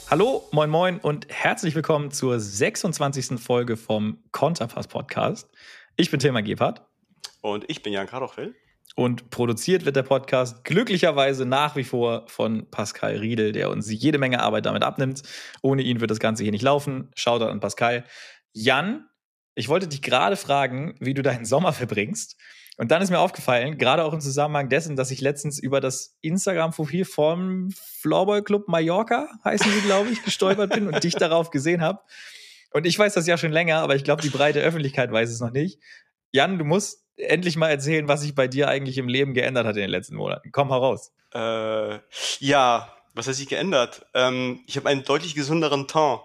Hallo, moin moin und herzlich willkommen zur 26. Folge vom Konterpass Podcast. Ich bin Tilman Gebhardt. Und ich bin Jan Karochel. Und produziert wird der Podcast glücklicherweise nach wie vor von Pascal Riedel, der uns jede Menge Arbeit damit abnimmt. Ohne ihn wird das Ganze hier nicht laufen. Shoutout an Pascal. Jan, ich wollte dich gerade fragen, wie du deinen Sommer verbringst. Und dann ist mir aufgefallen, gerade auch im Zusammenhang dessen, dass ich letztens über das Instagram-Profil vom Floorball Club Mallorca, heißen sie, glaube ich, gestolpert bin und dich darauf gesehen habe. Und ich weiß das ja schon länger, aber ich glaube, die breite Öffentlichkeit weiß es noch nicht. Jan, du musst endlich mal erzählen, was sich bei dir eigentlich im Leben geändert hat in den letzten Monaten. Komm heraus. Ja, was hat sich geändert? Ich habe einen deutlich gesünderen Ton.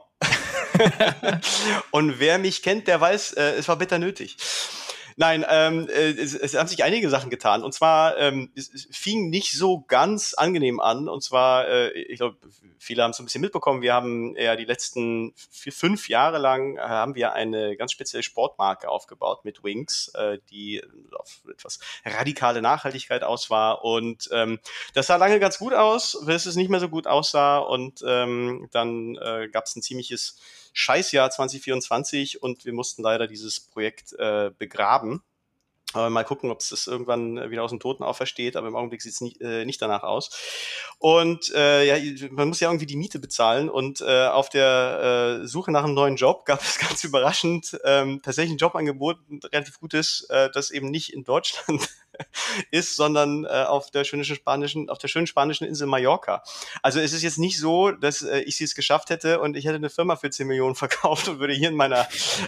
Und wer mich kennt, der weiß, es war bitter nötig. Nein, es haben sich einige Sachen getan. Und zwar, es fing nicht so ganz angenehm an. Und zwar, ich glaube, viele haben es ein bisschen mitbekommen. Wir haben ja die letzten 5 Jahre lang haben wir eine ganz spezielle Sportmarke aufgebaut mit Wings, die auf etwas radikale Nachhaltigkeit aus war. Und das sah lange ganz gut aus, bis es nicht mehr so gut aussah. Und dann gab es ein ziemliches Scheißjahr 2024 und wir mussten leider dieses Projekt begraben. Mal gucken, ob es das irgendwann wieder aus dem Toten aufersteht, aber im Augenblick sieht es nicht danach aus. Und ja, man muss ja irgendwie die Miete bezahlen und auf der Suche nach einem neuen Job gab es ganz überraschend tatsächlich ein Jobangebot, ein relativ gutes, das eben nicht in Deutschland ist, sondern auf der schönen spanischen Insel Mallorca. Also es ist jetzt nicht so, dass ich es geschafft hätte und ich hätte eine Firma für 10 Millionen verkauft und würde hier in meiner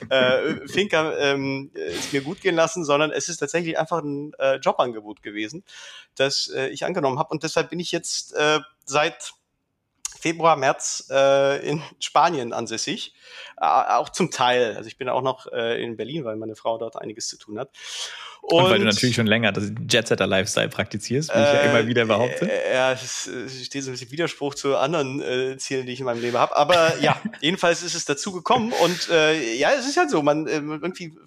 Finca es mir gut gehen lassen, sondern es ist tatsächlich einfach ein Jobangebot gewesen, das ich angenommen habe. Und deshalb bin ich jetzt seit Februar, März in Spanien ansässig. Auch zum Teil. Also ich bin auch noch in Berlin, weil meine Frau dort einiges zu tun hat. Und weil du natürlich schon länger das Jet-Setter-Lifestyle praktizierst, wie ich ja immer wieder behaupte. Ja, es steht so ein bisschen Widerspruch zu anderen Zielen, die ich in meinem Leben habe. Aber ja, jedenfalls ist es dazu gekommen. Und ja, es ist halt so, man irgendwie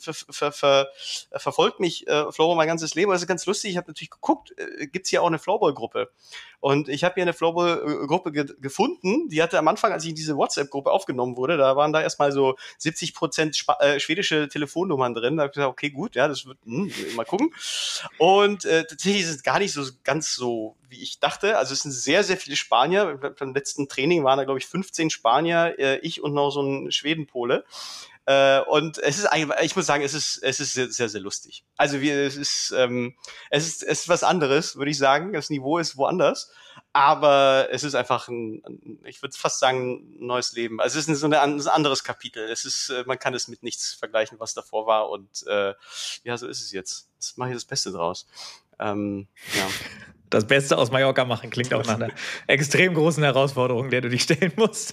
verfolgt mich Floorball mein ganzes Leben. Das ist ganz lustig. Ich habe natürlich geguckt, gibt's hier auch eine Floorball-Gruppe? Und ich habe hier eine Floorball-Gruppe gefunden. Die hatte am Anfang, als ich in diese WhatsApp-Gruppe aufgenommen wurde, da waren da erstmal so 70% schwedische Telefonnummern drin. Da habe ich gesagt, okay, gut, ja, das wird mal gucken. Und tatsächlich ist es gar nicht so ganz so, wie ich dachte. Also es sind sehr, sehr viele Spanier. Beim letzten Training waren da, glaube ich, 15 Spanier, ich und noch so ein Schwedenpole. Und es ist eigentlich, ich muss sagen, es ist sehr, sehr, sehr lustig. Also es ist was anderes, würde ich sagen. Das Niveau ist woanders. Aber es ist einfach ich würde fast sagen, ein neues Leben. Also es ist ein anderes Kapitel. Es ist, man kann es mit nichts vergleichen, was davor war. Und ja, so ist es jetzt. Jetzt mache ich das Beste draus. Ja. Das Beste aus Mallorca machen klingt auch nach einer extrem großen Herausforderung, der du dich stellen musst.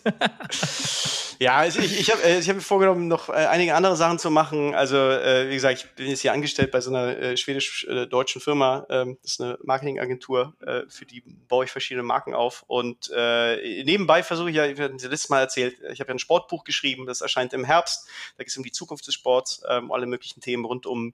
Ja, also ich hab mir vorgenommen, noch einige andere Sachen zu machen. Also wie gesagt, ich bin jetzt hier angestellt bei so einer schwedisch-deutschen Firma. Das ist eine Marketingagentur, für die baue ich verschiedene Marken auf. Und nebenbei versuche ich ja, ich habe das letzte Mal erzählt, ich habe ja ein Sportbuch geschrieben, das erscheint im Herbst. Da geht es um die Zukunft des Sports, alle möglichen Themen rund um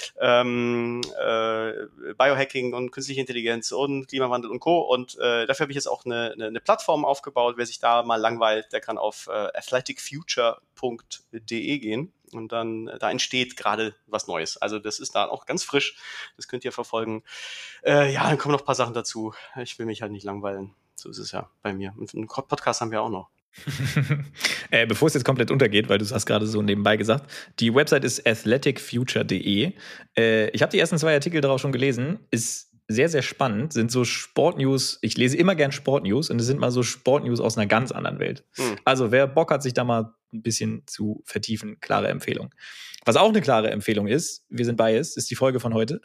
Biohacking und künstliche Intelligenz und Klimawandel und Co. Und dafür habe ich jetzt auch eine Plattform aufgebaut. Wer sich da mal langweilt, der kann auf athleticfuture.de gehen und dann da entsteht gerade was Neues. Also das ist da auch ganz frisch. Das könnt ihr verfolgen. Ja, dann kommen noch ein paar Sachen dazu. Ich will mich halt nicht langweilen. So ist es ja bei mir. Und einen Podcast haben wir auch noch. Bevor es jetzt komplett untergeht, weil du es hast gerade so nebenbei gesagt, die Website ist athleticfuture.de. Ich habe die ersten 2 Artikel darauf schon gelesen. Ist sehr, sehr spannend. Sind so Sportnews. Ich lese immer gern Sportnews und es sind mal so Sportnews aus einer ganz anderen Welt. Also wer Bock hat, sich da mal ein bisschen zu vertiefen, klare Empfehlung. Was auch eine klare Empfehlung ist, wir sind biased, ist die Folge von heute.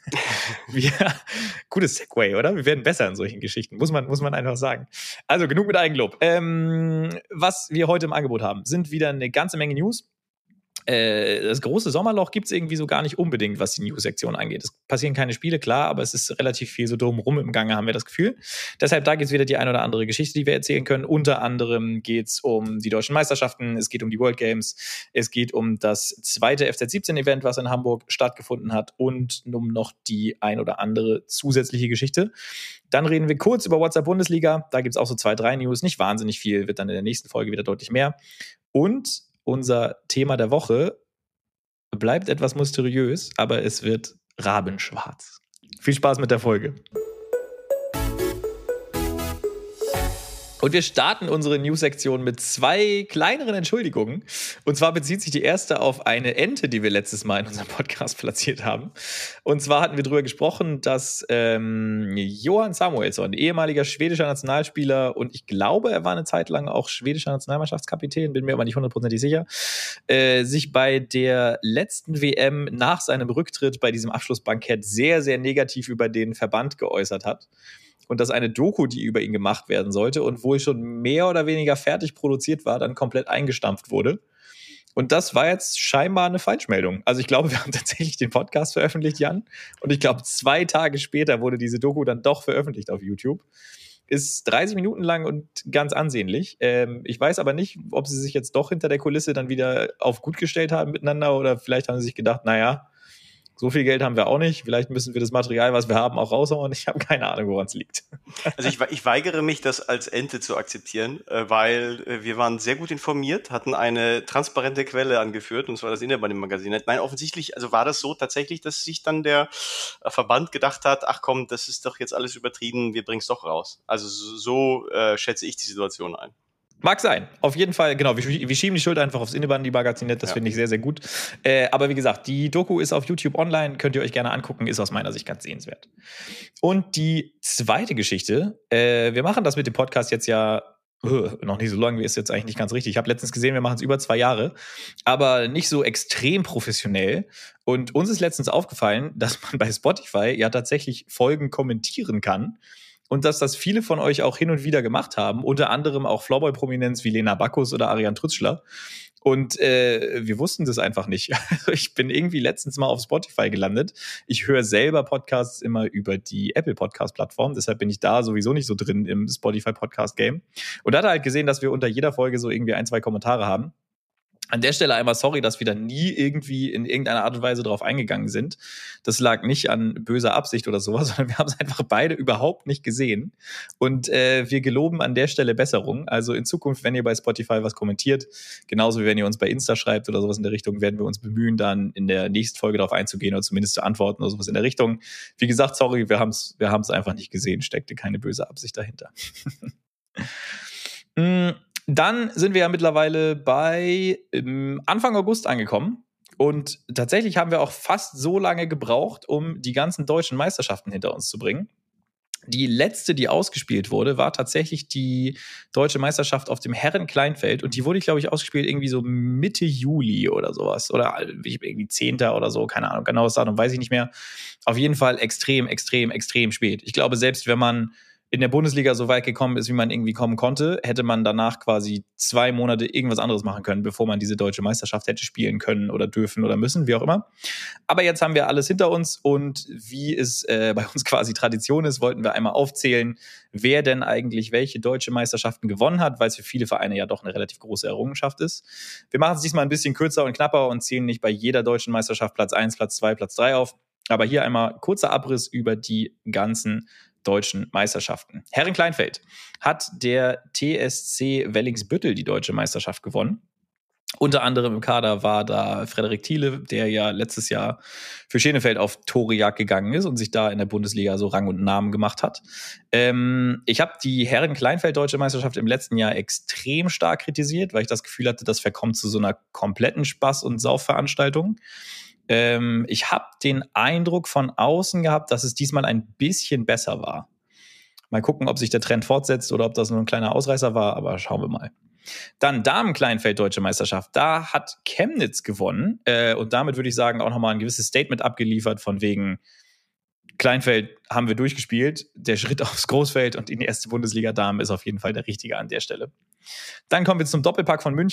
Gutes Segway, oder? Wir werden besser in solchen Geschichten, muss man einfach sagen. Also genug mit Eigenlob. Was wir heute im Angebot haben, sind wieder eine ganze Menge News. Das große Sommerloch gibt es irgendwie so gar nicht unbedingt, was die News-Sektion angeht. Es passieren keine Spiele, klar, aber es ist relativ viel so drumherum im Gange, haben wir das Gefühl. Deshalb, da gibt es wieder die ein oder andere Geschichte, die wir erzählen können. Unter anderem geht es um die deutschen Meisterschaften, es geht um die World Games, es geht um das zweite FZ17-Event, was in Hamburg stattgefunden hat und um noch die ein oder andere zusätzliche Geschichte. Dann reden wir kurz über WhatsApp-Bundesliga. Da gibt es auch so 2, 3 News, nicht wahnsinnig viel, wird dann in der nächsten Folge wieder deutlich mehr. Und unser Thema der Woche bleibt etwas mysteriös, aber es wird rabenschwarz. Viel Spaß mit der Folge. Und wir starten unsere News-Sektion mit 2 kleineren Entschuldigungen. Und zwar bezieht sich die erste auf eine Ente, die wir letztes Mal in unserem Podcast platziert haben. Und zwar hatten wir darüber gesprochen, dass Johan Samuelsson, ehemaliger schwedischer Nationalspieler, und ich glaube, er war eine Zeit lang auch schwedischer Nationalmannschaftskapitän, bin mir aber nicht hundertprozentig sicher, sich bei der letzten WM nach seinem Rücktritt bei diesem Abschlussbankett sehr, sehr negativ über den Verband geäußert hat. Und dass eine Doku, die über ihn gemacht werden sollte und wohl schon mehr oder weniger fertig produziert war, dann komplett eingestampft wurde. Und das war jetzt scheinbar eine Falschmeldung. Also ich glaube, wir haben tatsächlich den Podcast veröffentlicht, Jan. Und ich glaube, 2 Tage später wurde diese Doku dann doch veröffentlicht auf YouTube. Ist 30 Minuten lang und ganz ansehnlich. Ich weiß aber nicht, ob sie sich jetzt doch hinter der Kulisse dann wieder auf gut gestellt haben miteinander oder vielleicht haben sie sich gedacht, naja, so viel Geld haben wir auch nicht. Vielleicht müssen wir das Material, was wir haben, auch raushauen. Ich habe keine Ahnung, woran es liegt. Also ich weigere mich, das als Ente zu akzeptieren, weil wir waren sehr gut informiert, hatten eine transparente Quelle angeführt, und zwar das Innerbahn-Magazin. Nein, offensichtlich, also war das so tatsächlich, dass sich dann der Verband gedacht hat, ach komm, das ist doch jetzt alles übertrieben, wir bringen es doch raus. Also so schätze ich die Situation ein. Mag sein. Auf jeden Fall, genau. Wir schieben die Schuld einfach aufs Innenbahn-Magazin-Net. Das finde ich sehr, sehr gut. Aber wie gesagt, die Doku ist auf YouTube online. Könnt ihr euch gerne angucken. Ist aus meiner Sicht ganz sehenswert. Und die zweite Geschichte. Wir machen das mit dem Podcast jetzt ja noch nicht so lange. Ist jetzt eigentlich nicht ganz richtig. Ich habe letztens gesehen, wir machen es über 2 Jahre. Aber nicht so extrem professionell. Und uns ist letztens aufgefallen, dass man bei Spotify ja tatsächlich Folgen kommentieren kann. Und dass das viele von euch auch hin und wieder gemacht haben, unter anderem auch Floorball-Prominenz wie Lena Backus oder Ariane Trützschler. Und wir wussten das einfach nicht. Ich bin irgendwie letztens mal auf Spotify gelandet. Ich höre selber Podcasts immer über die Apple-Podcast-Plattform. Deshalb bin ich da sowieso nicht so drin im Spotify-Podcast-Game. Und da hat er halt gesehen, dass wir unter jeder Folge so irgendwie 1, 2 Kommentare haben. An der Stelle einmal sorry, dass wir da nie irgendwie in irgendeiner Art und Weise drauf eingegangen sind. Das lag nicht an böser Absicht oder sowas, sondern wir haben es einfach beide überhaupt nicht gesehen. Und wir geloben an der Stelle Besserung. Also in Zukunft, wenn ihr bei Spotify was kommentiert, genauso wie wenn ihr uns bei Insta schreibt oder sowas in der Richtung, werden wir uns bemühen, dann in der nächsten Folge darauf einzugehen oder zumindest zu antworten oder sowas in der Richtung. Wie gesagt, sorry, wir haben's einfach nicht gesehen, steckte keine böse Absicht dahinter. Dann sind wir ja mittlerweile bei Anfang August angekommen. Und tatsächlich haben wir auch fast so lange gebraucht, um die ganzen deutschen Meisterschaften hinter uns zu bringen. Die letzte, die ausgespielt wurde, war tatsächlich die deutsche Meisterschaft auf dem Herren-Kleinfeld. Und die wurde, glaube ich, ausgespielt irgendwie so Mitte Juli oder sowas. Oder irgendwie 10. oder so, keine Ahnung, genaues Datum weiß ich nicht mehr. Auf jeden Fall extrem, extrem, extrem spät. Ich glaube, selbst wenn man in der Bundesliga so weit gekommen ist, wie man irgendwie kommen konnte, hätte man danach quasi 2 Monate irgendwas anderes machen können, bevor man diese deutsche Meisterschaft hätte spielen können oder dürfen oder müssen, wie auch immer. Aber jetzt haben wir alles hinter uns und wie es bei uns quasi Tradition ist, wollten wir einmal aufzählen, wer denn eigentlich welche deutsche Meisterschaften gewonnen hat, weil es für viele Vereine ja doch eine relativ große Errungenschaft ist. Wir machen es diesmal ein bisschen kürzer und knapper und zählen nicht bei jeder deutschen Meisterschaft Platz 1, Platz 2, Platz 3 auf. Aber hier einmal kurzer Abriss über die ganzen deutschen Meisterschaften. Herren-Kleinfeld hat der TSC Wellingsbüttel die deutsche Meisterschaft gewonnen. Unter anderem im Kader war da Frederik Thiele, der ja letztes Jahr für Schenefeld auf Torejagd gegangen ist und sich da in der Bundesliga so Rang und Namen gemacht hat. Ich habe die Herren-Kleinfeld-Deutsche Meisterschaft im letzten Jahr extrem stark kritisiert, weil ich das Gefühl hatte, das verkommt zu so einer kompletten Spaß- und Saufveranstaltung. Ich habe den Eindruck von außen gehabt, dass es diesmal ein bisschen besser war. Mal gucken, ob sich der Trend fortsetzt oder ob das nur ein kleiner Ausreißer war, aber schauen wir mal. Dann Damen-Kleinfeld Deutsche Meisterschaft. Da hat Chemnitz gewonnen und damit würde ich sagen auch nochmal ein gewisses Statement abgeliefert von wegen Kleinfeld haben wir durchgespielt. Der Schritt aufs Großfeld und in die erste Bundesliga Damen ist auf jeden Fall der richtige an der Stelle. Dann kommen wir zum Doppelpack von München.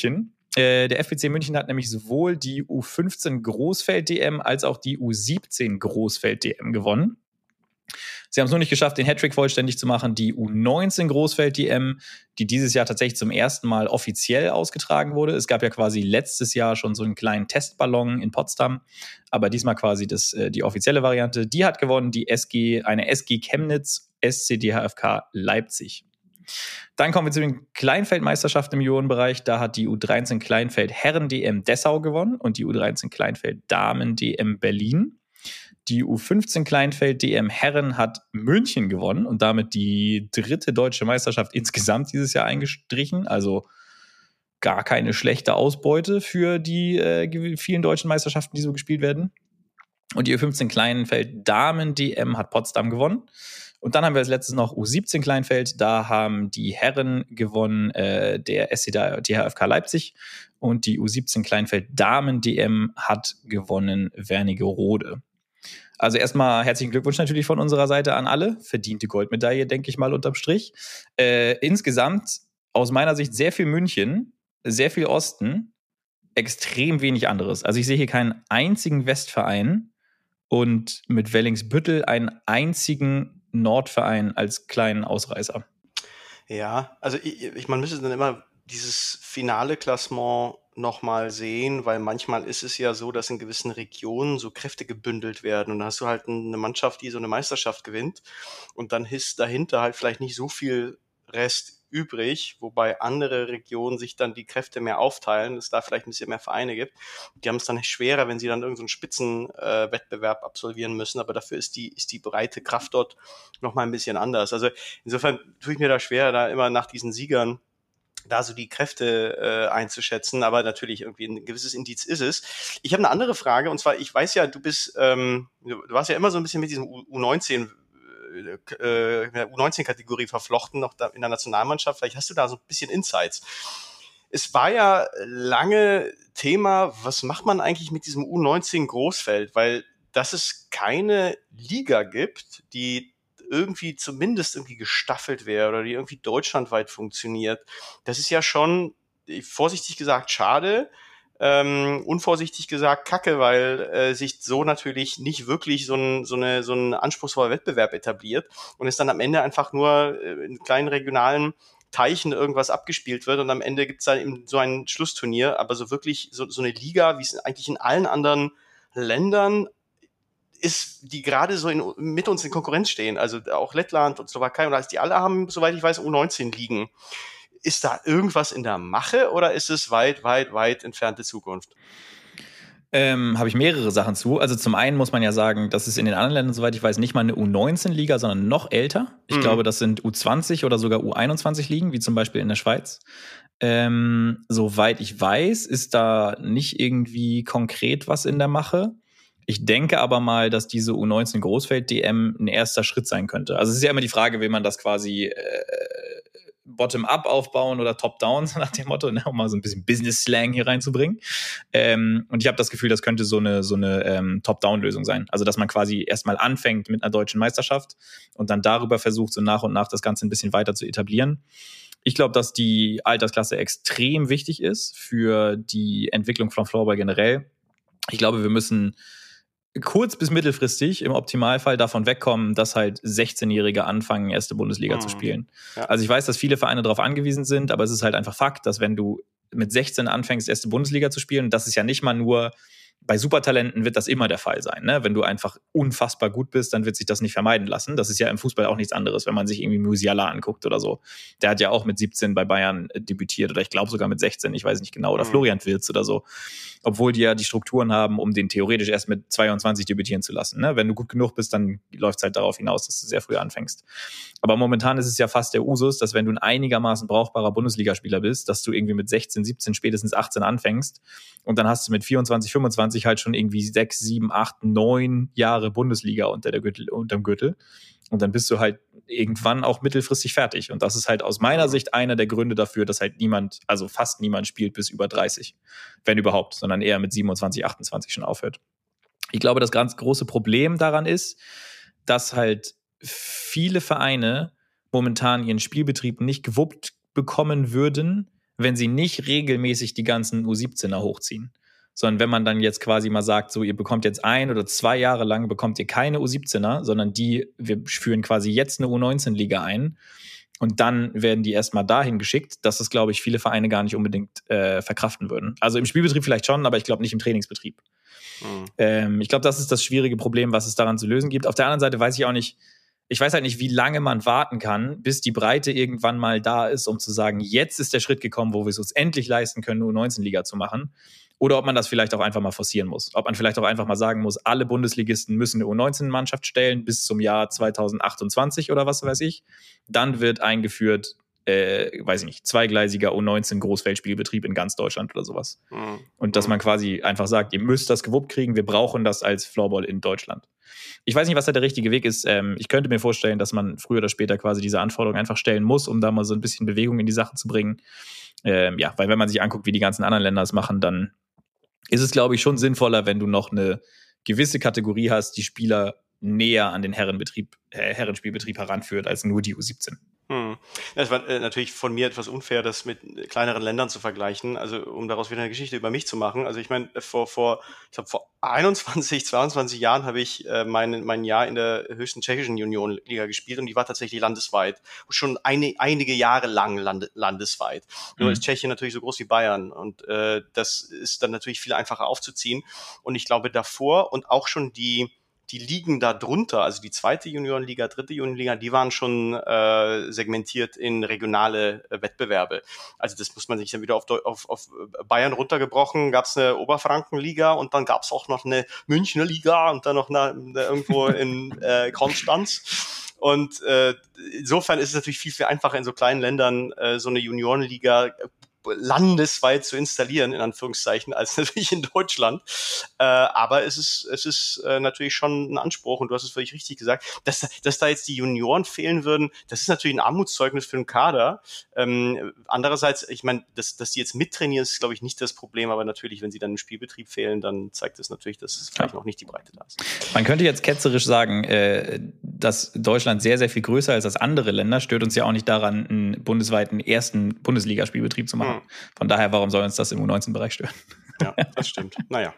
Der FBC München hat nämlich sowohl die U15 Großfeld-DM als auch die U17 Großfeld-DM gewonnen. Sie haben es nur nicht geschafft, den Hattrick vollständig zu machen. Die U19 Großfeld-DM, die dieses Jahr tatsächlich zum ersten Mal offiziell ausgetragen wurde. Es gab ja quasi letztes Jahr schon so einen kleinen Testballon in Potsdam, aber diesmal quasi die offizielle Variante. Die hat gewonnen, eine SG Chemnitz, SCDHFK Leipzig. Dann kommen wir zu den Kleinfeldmeisterschaften im Juniorenbereich. Da hat die U13 Kleinfeld Herren-DM Dessau gewonnen und die U13 Kleinfeld Damen-DM Berlin. Die U15 Kleinfeld-DM Herren hat München gewonnen und damit die 3. deutsche Meisterschaft insgesamt dieses Jahr eingestrichen. Also gar keine schlechte Ausbeute für die vielen deutschen Meisterschaften, die so gespielt werden. Und die U15 Kleinfeld Damen-DM hat Potsdam gewonnen. Und dann haben wir als letztes noch U17 Kleinfeld. Da haben die Herren gewonnen, der SCDHFK Leipzig. Und die U17 Kleinfeld Damen-DM hat gewonnen Wernigerode. Also erstmal herzlichen Glückwunsch natürlich von unserer Seite an alle. Verdiente Goldmedaille, denke ich mal, unterm Strich. Insgesamt aus meiner Sicht sehr viel München, sehr viel Osten, extrem wenig anderes. Also ich sehe hier keinen einzigen Westverein und mit Wellingsbüttel einen einzigen Nordverein als kleinen Ausreißer. Ja, also man müsste dann immer dieses finale Klassement nochmal sehen, weil manchmal ist es ja so, dass in gewissen Regionen so Kräfte gebündelt werden und dann hast du halt eine Mannschaft, die so eine Meisterschaft gewinnt und dann ist dahinter halt vielleicht nicht so viel Rest übrig, wobei andere Regionen sich dann die Kräfte mehr aufteilen, es da vielleicht ein bisschen mehr Vereine gibt. Die haben es dann nicht schwerer, wenn sie dann irgendeinen Spitzenwettbewerb absolvieren müssen, aber dafür ist die breite Kraft dort nochmal ein bisschen anders. Also insofern tue ich mir da schwer, da immer nach diesen Siegern da so die Kräfte einzuschätzen, aber natürlich irgendwie ein gewisses Indiz ist es. Ich habe eine andere Frage, und zwar, ich weiß ja, du warst ja immer so ein bisschen mit diesem U19 U19-Kategorie verflochten, noch da in der Nationalmannschaft. Vielleicht hast du da so ein bisschen Insights. Es war ja lange Thema, was macht man eigentlich mit diesem U19 Großfeld? Weil dass es keine Liga gibt, die zumindest irgendwie gestaffelt wäre oder die irgendwie deutschlandweit funktioniert. Das ist ja schon, vorsichtig gesagt, schade. Unvorsichtig gesagt Kacke, weil sich so natürlich nicht wirklich so ein anspruchsvoller Wettbewerb etabliert und es dann am Ende einfach nur in kleinen regionalen Teichen irgendwas abgespielt wird und am Ende gibt's dann eben so ein Schlussturnier, aber so wirklich so eine Liga, wie es eigentlich in allen anderen Ländern ist, die gerade so mit uns in Konkurrenz stehen, also auch Lettland und Slowakei und alles, die alle haben, soweit ich weiß, U19 liegen. Ist da irgendwas in der Mache oder ist es weit, weit, weit entfernte Zukunft? Habe ich mehrere Sachen zu. Also zum einen muss man ja sagen, das ist in den anderen Ländern, soweit ich weiß, nicht mal eine U19-Liga, sondern noch älter. Ich glaube, das sind U20 oder sogar U21-Ligen, wie zum Beispiel in der Schweiz. Soweit ich weiß, ist da nicht irgendwie konkret was in der Mache. Ich denke aber mal, dass diese U19 Großfeld-DM ein erster Schritt sein könnte. Also es ist ja immer die Frage, will man das quasi bottom-up aufbauen oder top-down, nach dem Motto, ne, um mal so ein bisschen Business-Slang hier reinzubringen. Und ich habe das Gefühl, das könnte so eine Top-down-Lösung sein. Also, dass man quasi erstmal anfängt mit einer deutschen Meisterschaft und dann darüber versucht, so nach und nach das Ganze ein bisschen weiter zu etablieren. Ich glaube, dass die Altersklasse extrem wichtig ist für die Entwicklung von Floorball generell. Ich glaube, wir müssen kurz- bis mittelfristig im Optimalfall davon wegkommen, dass halt 16-Jährige anfangen, erste Bundesliga zu spielen. Ja. Also ich weiß, dass viele Vereine darauf angewiesen sind, aber es ist halt einfach Fakt, dass wenn du mit 16 anfängst, erste Bundesliga zu spielen, das ist ja nicht mal nur, bei Supertalenten wird das immer der Fall sein. Ne? Wenn du einfach unfassbar gut bist, dann wird sich das nicht vermeiden lassen. Das ist ja im Fußball auch nichts anderes, wenn man sich irgendwie Musiala anguckt oder so. Der hat ja auch mit 17 bei Bayern debütiert oder ich glaube sogar mit 16, ich weiß nicht genau, oder Florian Wirtz oder so. Obwohl die ja die Strukturen haben, um den theoretisch erst mit 22 debütieren zu lassen. Ne? Wenn du gut genug bist, dann läuft es halt darauf hinaus, dass du sehr früh anfängst. Aber momentan ist es ja fast der Usus, dass wenn du ein einigermaßen brauchbarer Bundesligaspieler bist, dass du irgendwie mit 16, 17, spätestens 18 anfängst und dann hast du mit 24, 25 halt schon irgendwie 6, 7, 8, 9 Jahre Bundesliga unterm Gürtel. Und dann bist du halt irgendwann auch mittelfristig fertig. Und das ist halt aus meiner Sicht einer der Gründe dafür, dass halt fast niemand spielt bis über 30. Wenn überhaupt, sondern eher mit 27, 28 schon aufhört. Ich glaube, das ganz große Problem daran ist, dass halt viele Vereine momentan ihren Spielbetrieb nicht gewuppt bekommen würden, wenn sie nicht regelmäßig die ganzen U17er hochziehen. Sondern wenn man dann jetzt quasi mal sagt, so ihr bekommt jetzt 1 oder 2 Jahre lang bekommt ihr keine U17er, sondern wir führen quasi jetzt eine U19-Liga ein und dann werden die erstmal dahin geschickt, dass das, glaube ich, viele Vereine gar nicht unbedingt verkraften würden. Also im Spielbetrieb vielleicht schon, aber ich glaube nicht im Trainingsbetrieb. Ich glaube, das ist das schwierige Problem, was es daran zu lösen gibt. Auf der anderen Seite weiß ich auch nicht, ich weiß halt nicht, wie lange man warten kann, bis die Breite irgendwann mal da ist, um zu sagen, jetzt ist der Schritt gekommen, wo wir es uns endlich leisten können, eine U19-Liga zu machen. Oder ob man das vielleicht auch einfach mal forcieren muss. Ob man vielleicht auch einfach mal sagen muss, alle Bundesligisten müssen eine U19-Mannschaft stellen bis zum Jahr 2028 oder was weiß ich. Dann wird eingeführt, weiß ich nicht, zweigleisiger U19-Großfeldspielbetrieb in ganz Deutschland oder sowas. Und dass man quasi einfach sagt, ihr müsst das gewuppt kriegen, wir brauchen das als Floorball in Deutschland. Ich weiß nicht, was da der richtige Weg ist. Ich könnte mir vorstellen, dass man früher oder später quasi diese Anforderung einfach stellen muss, um da mal so ein bisschen Bewegung in die Sache zu bringen. Weil wenn man sich anguckt, wie die ganzen anderen Länder es machen, dann ist es, glaube ich, schon sinnvoller, wenn du noch eine gewisse Kategorie hast, die Spieler näher an den Herrenspielbetrieb heranführt, als nur die U17. Das war natürlich von mir etwas unfair, das mit kleineren Ländern zu vergleichen, also um daraus wieder eine Geschichte über mich zu machen. Also ich meine, vor 21, 22 Jahren habe ich mein Jahr in der höchsten tschechischen Juniorenliga gespielt und die war tatsächlich landesweit, schon einige Jahre lang landesweit. Nur ist Tschechien natürlich so groß wie Bayern und das ist dann natürlich viel einfacher aufzuziehen. Und ich glaube davor und auch schon die Ligen da drunter, also die zweite Juniorenliga, dritte Juniorenliga, die waren schon segmentiert in regionale Wettbewerbe. Also das muss man sich dann wieder auf Bayern runtergebrochen, gab es eine Oberfrankenliga und dann gab es auch noch eine Münchner Liga und dann noch eine irgendwo in Konstanz. Und insofern ist es natürlich viel, viel einfacher in so kleinen Ländern so eine Juniorenliga landesweit zu installieren, in Anführungszeichen, als natürlich in Deutschland. Aber es ist natürlich schon ein Anspruch und du hast es völlig richtig gesagt, dass da jetzt die Junioren fehlen würden, das ist natürlich ein Armutszeugnis für den Kader. Andererseits, ich meine, dass die jetzt mittrainieren, ist, glaube ich, nicht das Problem, aber natürlich, wenn sie dann im Spielbetrieb fehlen, dann zeigt das natürlich, dass es vielleicht noch nicht die Breite da ist. Man könnte jetzt ketzerisch sagen, dass Deutschland sehr, sehr viel größer ist als andere Länder, stört uns ja auch nicht daran, einen bundesweiten ersten Bundesligaspielbetrieb zu machen. Von daher, warum soll uns das im U19-Bereich stören? Ja, das stimmt. Naja.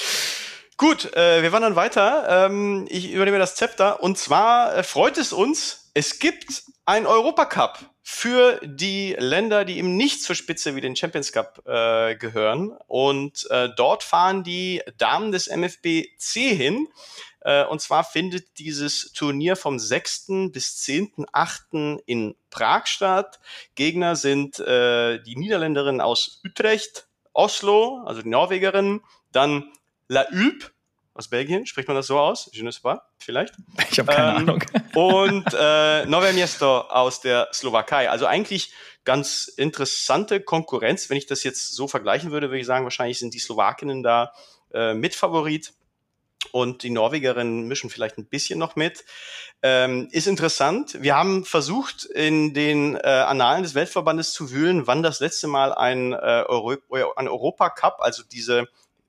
Gut, wir wandern weiter. Ich übernehme das Zepter. Und zwar freut es uns, es gibt einen Europacup für die Länder, die eben nicht zur Spitze wie den Champions Cup gehören. Und dort fahren die Damen des MFBC hin. Und zwar findet dieses Turnier vom 6. bis 10.8. in Prag statt. Gegner sind die Niederländerinnen aus Utrecht, Oslo, also die Norwegerinnen, dann La Hulpe aus Belgien, spricht man das so aus? Je ne sais pas, vielleicht. Ich habe keine Ahnung. Und Nové Město aus der Slowakei. Also eigentlich ganz interessante Konkurrenz. Wenn ich das jetzt so vergleichen würde, würde ich sagen, wahrscheinlich sind die Slowakinnen da Mitfavorit. Und die Norwegerinnen mischen vielleicht ein bisschen noch mit. Ist interessant. Wir haben versucht, in den Annalen des Weltverbandes zu wühlen, wann das letzte Mal ein Europacup, also diese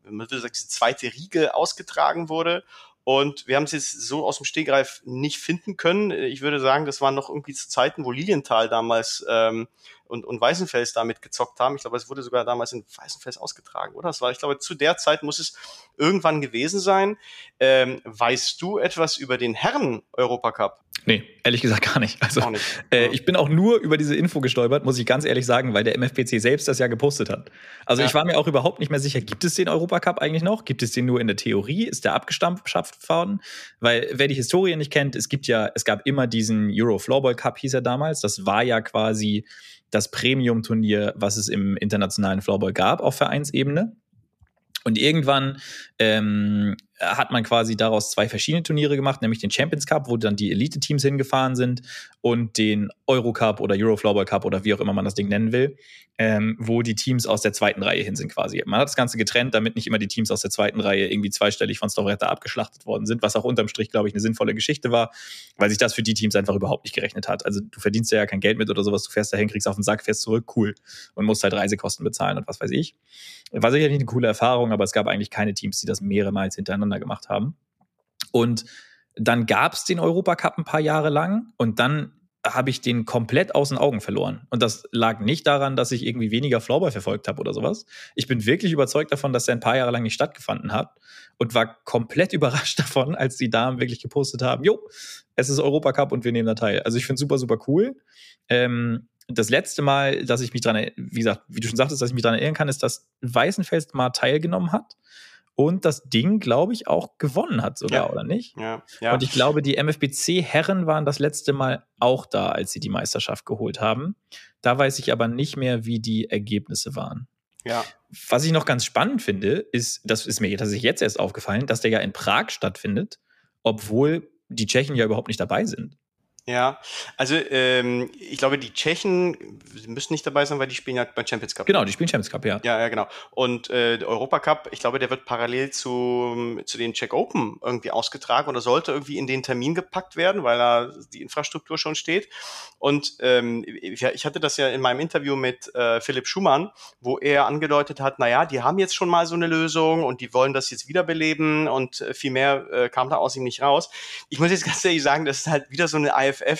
zweite Riege ausgetragen wurde. Und wir haben es jetzt so aus dem Stegreif nicht finden können. Ich würde sagen, das waren noch irgendwie zu Zeiten, wo Lilienthal damals und Weißenfels damit gezockt haben. Ich glaube, es wurde sogar damals in Weißenfels ausgetragen, oder? Ich glaube, zu der Zeit muss es irgendwann gewesen sein. Weißt du etwas über den Herren-Europacup? Nee, ehrlich gesagt gar nicht. Also, auch nicht. Ich bin auch nur über diese Info gestolpert, muss ich ganz ehrlich sagen, weil der MFBC selbst das ja gepostet hat. Also ich war mir auch überhaupt nicht mehr sicher, gibt es den Europacup eigentlich noch? Gibt es den nur in der Theorie? Ist der abgestampft worden? Weil, wer die Historie nicht kennt, es gab immer diesen Euro Floorball Cup, hieß er damals. Das war ja quasi das Premium-Turnier, was es im internationalen Floorball gab auf Vereinsebene. Und irgendwann hat man quasi daraus 2 verschiedene Turniere gemacht, nämlich den Champions Cup, wo dann die Elite-Teams hingefahren sind, und den Euro-Cup oder Euro-Floorball Cup oder wie auch immer man das Ding nennen will, wo die Teams aus der zweiten Reihe hin sind quasi. Man hat das Ganze getrennt, damit nicht immer die Teams aus der zweiten Reihe irgendwie zweistellig von Stavret abgeschlachtet worden sind, was auch unterm Strich, glaube ich, eine sinnvolle Geschichte war, weil sich das für die Teams einfach überhaupt nicht gerechnet hat. Also du verdienst ja kein Geld mit oder sowas, du fährst dahin, kriegst auf den Sack, fährst zurück, cool, und musst halt Reisekosten bezahlen und was weiß ich. War sicherlich eine coole Erfahrung, aber es gab eigentlich keine Teams, die das mehrmals hintereinander gemacht haben. Und dann gab es den Europacup ein paar Jahre lang und dann habe ich den komplett aus den Augen verloren. Und das lag nicht daran, dass ich irgendwie weniger Floorball verfolgt habe oder sowas. Ich bin wirklich überzeugt davon, dass der ein paar Jahre lang nicht stattgefunden hat und war komplett überrascht davon, als die Damen wirklich gepostet haben, jo, es ist Europacup und wir nehmen da teil. Also ich finde es super, super cool. Das letzte Mal, dass ich mich dran, wie gesagt, wie du schon sagtest, dass ich mich daran erinnern kann, ist, dass Weißenfels mal teilgenommen hat und das Ding, glaube ich, auch gewonnen hat sogar, oder nicht? Ja. Und ich glaube, die MFBC-Herren waren das letzte Mal auch da, als sie die Meisterschaft geholt haben. Da weiß ich aber nicht mehr, wie die Ergebnisse waren. Ja. Was ich noch ganz spannend finde, ist, das ist mir tatsächlich jetzt erst aufgefallen, dass der ja in Prag stattfindet, obwohl die Tschechen ja überhaupt nicht dabei sind. Ja, also ich glaube, die Tschechen müssen nicht dabei sein, weil die spielen ja beim Champions Cup. Genau, die spielen Champions Cup, ja. Ja, genau. Und der Europacup, ich glaube, der wird parallel zu den Czech Open irgendwie ausgetragen oder sollte irgendwie in den Termin gepackt werden, weil da die Infrastruktur schon steht. Und ich hatte das ja in meinem Interview mit Philipp Schumann, wo er angedeutet hat, naja, die haben jetzt schon mal so eine Lösung und die wollen das jetzt wiederbeleben und viel mehr kam da aus ihm nicht raus. Ich muss jetzt ganz ehrlich sagen, das ist halt wieder so ein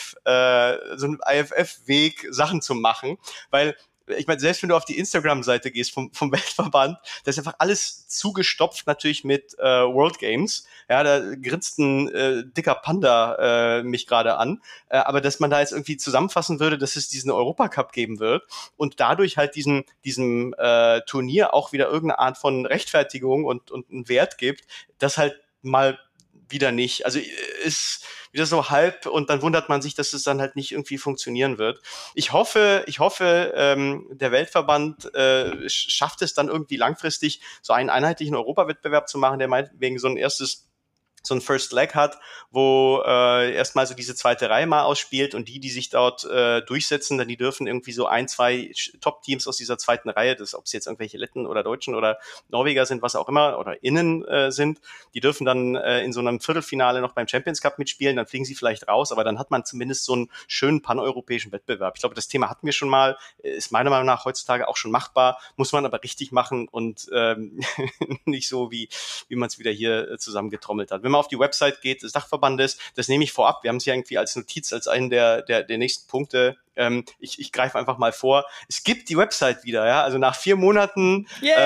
IFF-Weg, Sachen zu machen, weil ich meine, selbst wenn du auf die Instagram-Seite gehst vom Weltverband, da ist einfach alles zugestopft natürlich mit World Games. Ja, da grinst ein dicker Panda mich gerade an. Aber dass man da jetzt irgendwie zusammenfassen würde, dass es diesen Europacup geben wird und dadurch halt diesem Turnier auch wieder irgendeine Art von Rechtfertigung und einen Wert gibt, das halt mal wieder nicht. Also ist wieder so halb und dann wundert man sich, dass es dann halt nicht irgendwie funktionieren wird. Ich hoffe, der Weltverband schafft es dann irgendwie langfristig, so einen einheitlichen Europawettbewerb zu machen, der meinetwegen so ein First Leg hat, wo erstmal so diese zweite Reihe mal ausspielt und die sich dort durchsetzen, dann die dürfen irgendwie so 2 Top-Teams aus dieser zweiten Reihe, ob es jetzt irgendwelche Letten oder Deutschen oder Norweger sind, was auch immer, oder Innen sind, die dürfen dann in so einem Viertelfinale noch beim Champions Cup mitspielen, dann fliegen sie vielleicht raus, aber dann hat man zumindest so einen schönen paneuropäischen Wettbewerb. Ich glaube, das Thema hatten wir schon mal, ist meiner Meinung nach heutzutage auch schon machbar, muss man aber richtig machen und nicht so, wie man es wieder hier zusammengetrommelt hat. Wenn man auf die Website geht des Dachverbandes, das nehme ich vorab, wir haben es ja irgendwie als Notiz, als einen der nächsten Punkte, ich greife einfach mal vor, es gibt die Website wieder, ja, also nach 4 Monaten,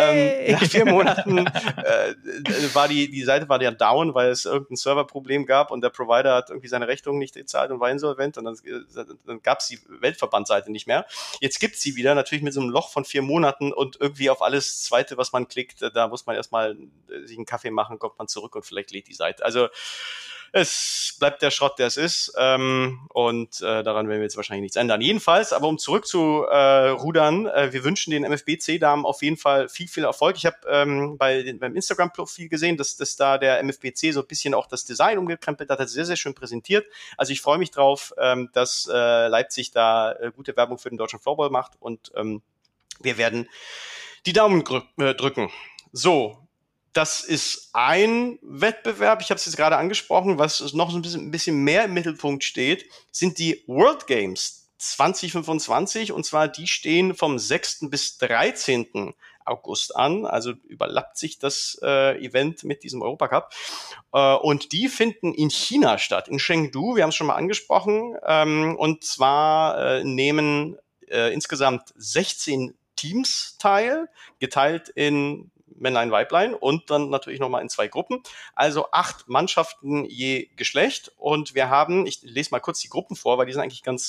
war die Seite war ja down, weil es irgendein Serverproblem gab und der Provider hat irgendwie seine Rechnung nicht gezahlt und war insolvent und dann gab es die Weltverbandseite nicht mehr. Jetzt gibt es sie wieder, natürlich mit so einem Loch von 4 Monaten und irgendwie auf alles Zweite, was man klickt, da muss man erstmal sich einen Kaffee machen, kommt man zurück und vielleicht lädt die Seite. Also es bleibt der Schrott, der es ist und daran werden wir jetzt wahrscheinlich nichts ändern. Jedenfalls, aber um zurück zu rudern, wir wünschen den MFBC-Damen auf jeden Fall viel, viel Erfolg. Ich habe beim Instagram-Profil gesehen, dass da der MFBC so ein bisschen auch das Design umgekrempelt hat, sehr, sehr schön präsentiert. Also ich freue mich drauf, dass Leipzig da gute Werbung für den deutschen Floorball macht und wir werden die Daumen drücken. So, das ist ein Wettbewerb, ich habe es jetzt gerade angesprochen, was noch so ein bisschen mehr im Mittelpunkt steht, sind die World Games 2025 und zwar die stehen vom 6. bis 13. August an, also überlappt sich das Event mit diesem Europacup und die finden in China statt, in Chengdu, wir haben es schon mal angesprochen und zwar nehmen insgesamt 16 Teams teil, geteilt in Männlein, Weiblein und dann natürlich nochmal in 2 Gruppen. Also 8 Mannschaften je Geschlecht und wir haben, ich lese mal kurz die Gruppen vor, weil die sind eigentlich ganz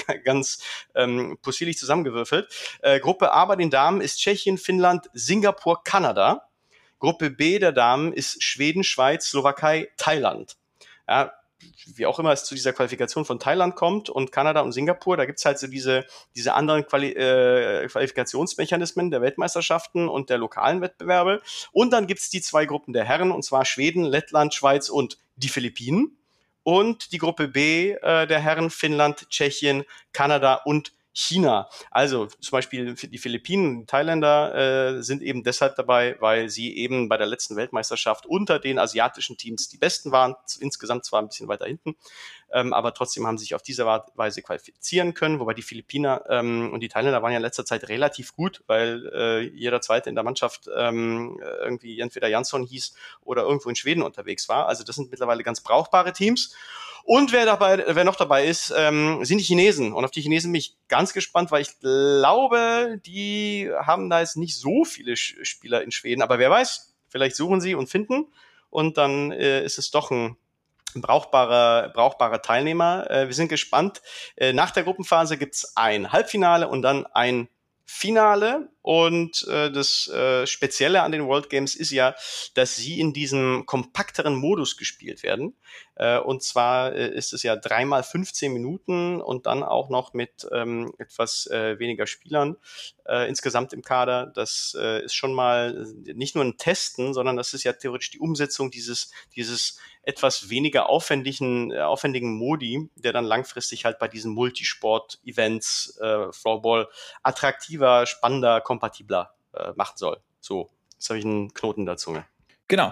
possierlich zusammengewürfelt. Gruppe A bei den Damen ist Tschechien, Finnland, Singapur, Kanada. Gruppe B der Damen ist Schweden, Schweiz, Slowakei, Thailand. Ja, wie auch immer es zu dieser Qualifikation von Thailand kommt und Kanada und Singapur, da gibt's halt so diese anderen Qualifikationsmechanismen der Weltmeisterschaften und der lokalen Wettbewerbe. Und dann gibt's die 2 Gruppen der Herren, und zwar Schweden, Lettland, Schweiz und die Philippinen. Und die Gruppe B der Herren, Finnland, Tschechien, Kanada und China. Also zum Beispiel die Philippinen, die Thailänder sind eben deshalb dabei, weil sie eben bei der letzten Weltmeisterschaft unter den asiatischen Teams die Besten waren, insgesamt zwar ein bisschen weiter hinten, aber trotzdem haben sie sich auf diese Weise qualifizieren können, wobei die Philippiner und die Thailänder waren ja in letzter Zeit relativ gut, weil jeder Zweite in der Mannschaft irgendwie entweder Jansson hieß oder irgendwo in Schweden unterwegs war. Also das sind mittlerweile ganz brauchbare Teams. Und wer noch dabei ist, sind die Chinesen. Und auf die Chinesen bin ich ganz gespannt, weil ich glaube, die haben da jetzt nicht so viele Spieler in Schweden. Aber wer weiß, vielleicht suchen sie und finden. Und dann ist es doch ein brauchbarer Teilnehmer. Wir sind gespannt. Nach der Gruppenphase gibt's ein Halbfinale und dann ein Finale. Und das Spezielle an den World Games ist ja, dass sie in diesem kompakteren Modus gespielt werden. Und zwar ist es ja 3x 15 Minuten und dann auch noch mit etwas weniger Spielern insgesamt im Kader. Das ist schon mal nicht nur ein Testen, sondern das ist ja theoretisch die Umsetzung dieses etwas weniger aufwendigen Modi, der dann langfristig halt bei diesen Multisport-Events Floorball attraktiver, spannender, kompatibler machen soll. So, jetzt habe ich einen Knoten in der Zunge. Genau.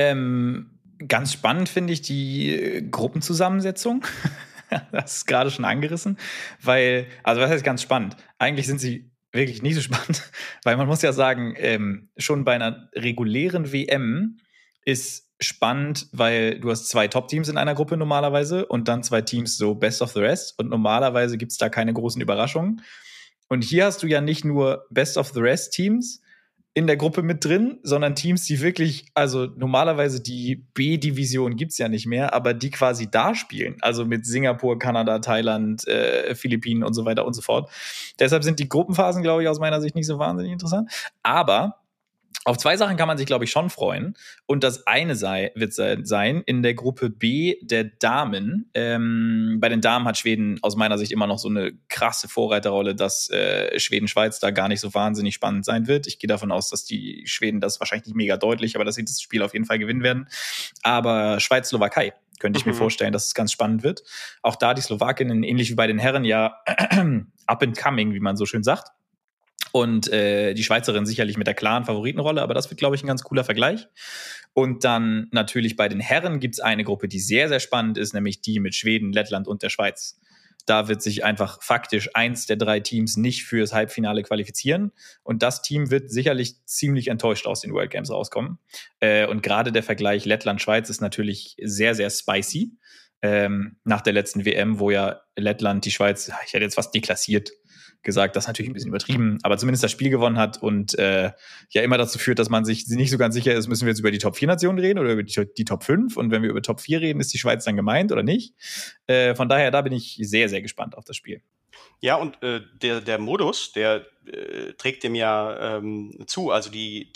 Ganz spannend finde ich die Gruppenzusammensetzung. Das ist gerade schon angerissen, weil, also was heißt ganz spannend? Eigentlich sind sie wirklich nicht so spannend, weil man muss ja sagen, schon bei einer regulären WM ist spannend, weil du hast 2 Top-Teams in einer Gruppe normalerweise und dann 2 Teams so Best of the Rest und normalerweise gibt es da keine großen Überraschungen. Und hier hast du ja nicht nur Best of the Rest Teams in der Gruppe mit drin, sondern Teams, die wirklich, also normalerweise die B-Division gibt's ja nicht mehr, aber die quasi da spielen. Also mit Singapur, Kanada, Thailand, Philippinen und so weiter und so fort. Deshalb sind die Gruppenphasen, glaube ich, aus meiner Sicht nicht so wahnsinnig interessant. Aber auf 2 Sachen kann man sich, glaube ich, schon freuen. Und das eine wird sein, in der Gruppe B der Damen. Bei den Damen hat Schweden aus meiner Sicht immer noch so eine krasse Vorreiterrolle, dass Schweden-Schweiz da gar nicht so wahnsinnig spannend sein wird. Ich gehe davon aus, dass die Schweden das wahrscheinlich nicht mega deutlich, aber dass sie das Spiel auf jeden Fall gewinnen werden. Aber Schweiz-Slowakei könnte ich mir vorstellen, dass es ganz spannend wird. Auch da die Slowakinnen, ähnlich wie bei den Herren, ja up and coming, wie man so schön sagt. Und die Schweizerin sicherlich mit der klaren Favoritenrolle, aber das wird, glaube ich, ein ganz cooler Vergleich. Und dann natürlich bei den Herren gibt es eine Gruppe, die sehr, sehr spannend ist, nämlich die mit Schweden, Lettland und der Schweiz. Da wird sich einfach faktisch eins der 3 Teams nicht fürs Halbfinale qualifizieren. Und das Team wird sicherlich ziemlich enttäuscht aus den World Games rauskommen. Und gerade der Vergleich Lettland-Schweiz ist natürlich sehr, sehr spicy. Nach der letzten WM, wo ja Lettland die Schweiz, ich hätte jetzt fast deklassiert gesagt, das ist natürlich ein bisschen übertrieben, aber zumindest das Spiel gewonnen hat und ja immer dazu führt, dass man sich nicht so ganz sicher ist, müssen wir jetzt über die Top-4-Nationen reden oder über die Top 5 und wenn wir über Top 4 reden, ist die Schweiz dann gemeint oder nicht? Von daher, da bin ich sehr, sehr gespannt auf das Spiel. Ja, und der Modus, der trägt dem ja zu. Also die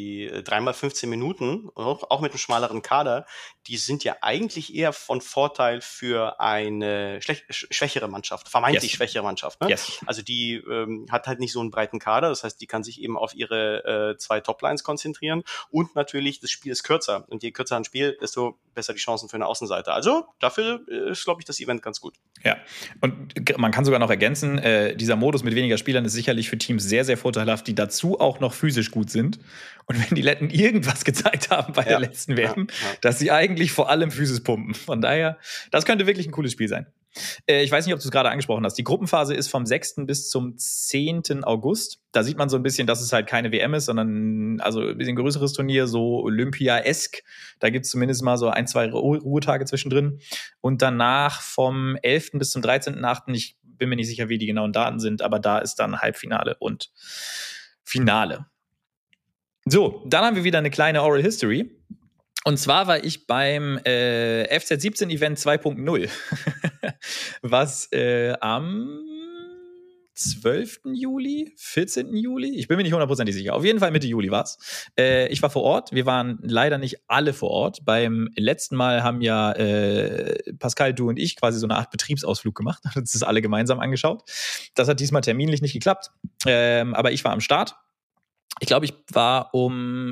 3x 15 Minuten, auch mit einem schmaleren Kader, die sind ja eigentlich eher von Vorteil für eine schwächere Mannschaft, vermeintlich schwächere Mannschaft. Ne? Also die hat halt nicht so einen breiten Kader, das heißt, die kann sich eben auf ihre 2 Toplines konzentrieren und natürlich, das Spiel ist kürzer. Und je kürzer ein Spiel, desto besser die Chancen für eine Außenseite. Also dafür ist, glaube ich, das Event ganz gut. Ja, und man kann sogar noch ergänzen, dieser Modus mit weniger Spielern ist sicherlich für Teams sehr, sehr vorteilhaft, die dazu auch noch physisch gut sind. Und wenn die Letten irgendwas gezeigt haben bei der letzten WM, dass sie eigentlich vor allem Physis pumpen. Von daher, das könnte wirklich ein cooles Spiel sein. Ich weiß nicht, ob du es gerade angesprochen hast. Die Gruppenphase ist vom 6. bis zum 10. August. Da sieht man so ein bisschen, dass es halt keine WM ist, sondern also ein bisschen größeres Turnier, so Olympia-esk. Da gibt es zumindest mal so 1, 2 Ruhetage zwischendrin. Und danach vom 11. bis zum 13.8. Ich bin mir nicht sicher, wie die genauen Daten sind, aber da ist dann Halbfinale und Finale. So, dann haben wir wieder eine kleine Oral History. Und zwar war ich beim FZ17 Event 2.0, was am 12. Juli, 14. Juli, ich bin mir nicht 100% sicher, auf jeden Fall Mitte Juli war's. Ich war vor Ort, wir waren leider nicht alle vor Ort. Beim letzten Mal haben ja Pascal, du und ich quasi so eine Art Betriebsausflug gemacht, uns das alle gemeinsam angeschaut. Das hat diesmal terminlich nicht geklappt, aber ich war am Start. Ich glaube, ich war um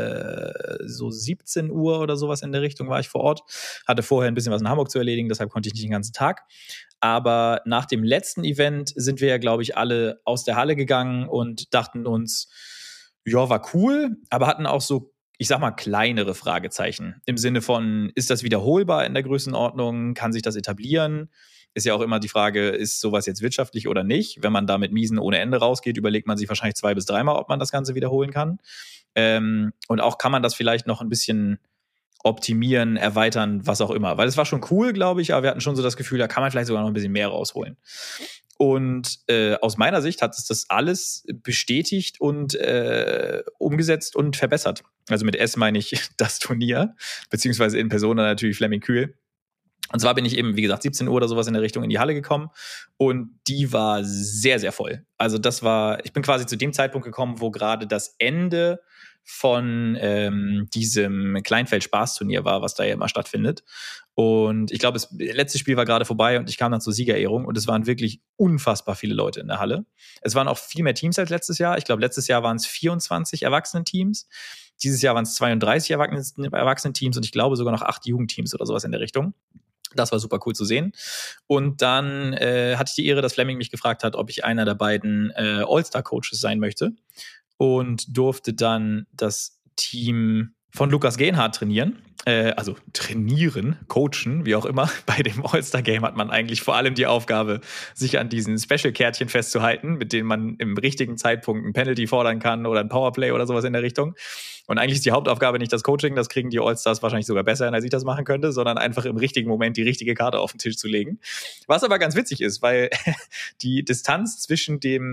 so 17 Uhr oder sowas in der Richtung war ich vor Ort. Hatte vorher ein bisschen was in Hamburg zu erledigen, deshalb konnte ich nicht den ganzen Tag. Aber nach dem letzten Event sind wir ja, glaube ich, alle aus der Halle gegangen und dachten uns, ja, war cool, aber hatten auch so ich sag mal, kleinere Fragezeichen. Im Sinne von, ist das wiederholbar in der Größenordnung? Kann sich das etablieren? Ist ja auch immer die Frage, ist sowas jetzt wirtschaftlich oder nicht? Wenn man da mit Miesen ohne Ende rausgeht, überlegt man sich wahrscheinlich 2 bis 3 Mal, ob man das Ganze wiederholen kann. Und auch kann man das vielleicht noch ein bisschen optimieren, erweitern, was auch immer. Weil es war schon cool, glaube ich, aber wir hatten schon so das Gefühl, da kann man vielleicht sogar noch ein bisschen mehr rausholen. Und aus meiner Sicht hat es das alles bestätigt und umgesetzt und verbessert. Also mit S meine ich das Turnier, beziehungsweise in Persona natürlich Flemming Kühl. Und zwar bin ich eben, wie gesagt, 17 Uhr oder sowas in der Richtung in die Halle gekommen und die war sehr, sehr voll. Also ich bin quasi zu dem Zeitpunkt gekommen, wo gerade das Ende von diesem Kleinfeld-Spaßturnier war, was da ja immer stattfindet. Und ich glaube, das letzte Spiel war gerade vorbei und ich kam dann zur Siegerehrung und es waren wirklich unfassbar viele Leute in der Halle. Es waren auch viel mehr Teams als letztes Jahr. Ich glaube, letztes Jahr waren es 24 Erwachsenen-Teams. Dieses Jahr waren es 32 Erwachsenen-Teams und ich glaube sogar noch 8 Jugendteams oder sowas in der Richtung. Das war super cool zu sehen. Und dann hatte ich die Ehre, dass Flemming mich gefragt hat, ob ich einer der beiden All-Star-Coaches sein möchte. Und durfte dann das Team von Lukas Genhardt trainieren. Also trainieren, coachen, wie auch immer. Bei dem All-Star-Game hat man eigentlich vor allem die Aufgabe, sich an diesen Special-Kärtchen festzuhalten, mit denen man im richtigen Zeitpunkt ein Penalty fordern kann oder ein Powerplay oder sowas in der Richtung. Und eigentlich ist die Hauptaufgabe nicht das Coaching, das kriegen die All-Stars wahrscheinlich sogar besser, als ich das machen könnte, sondern einfach im richtigen Moment die richtige Karte auf den Tisch zu legen. Was aber ganz witzig ist, weil die Distanz zwischen dem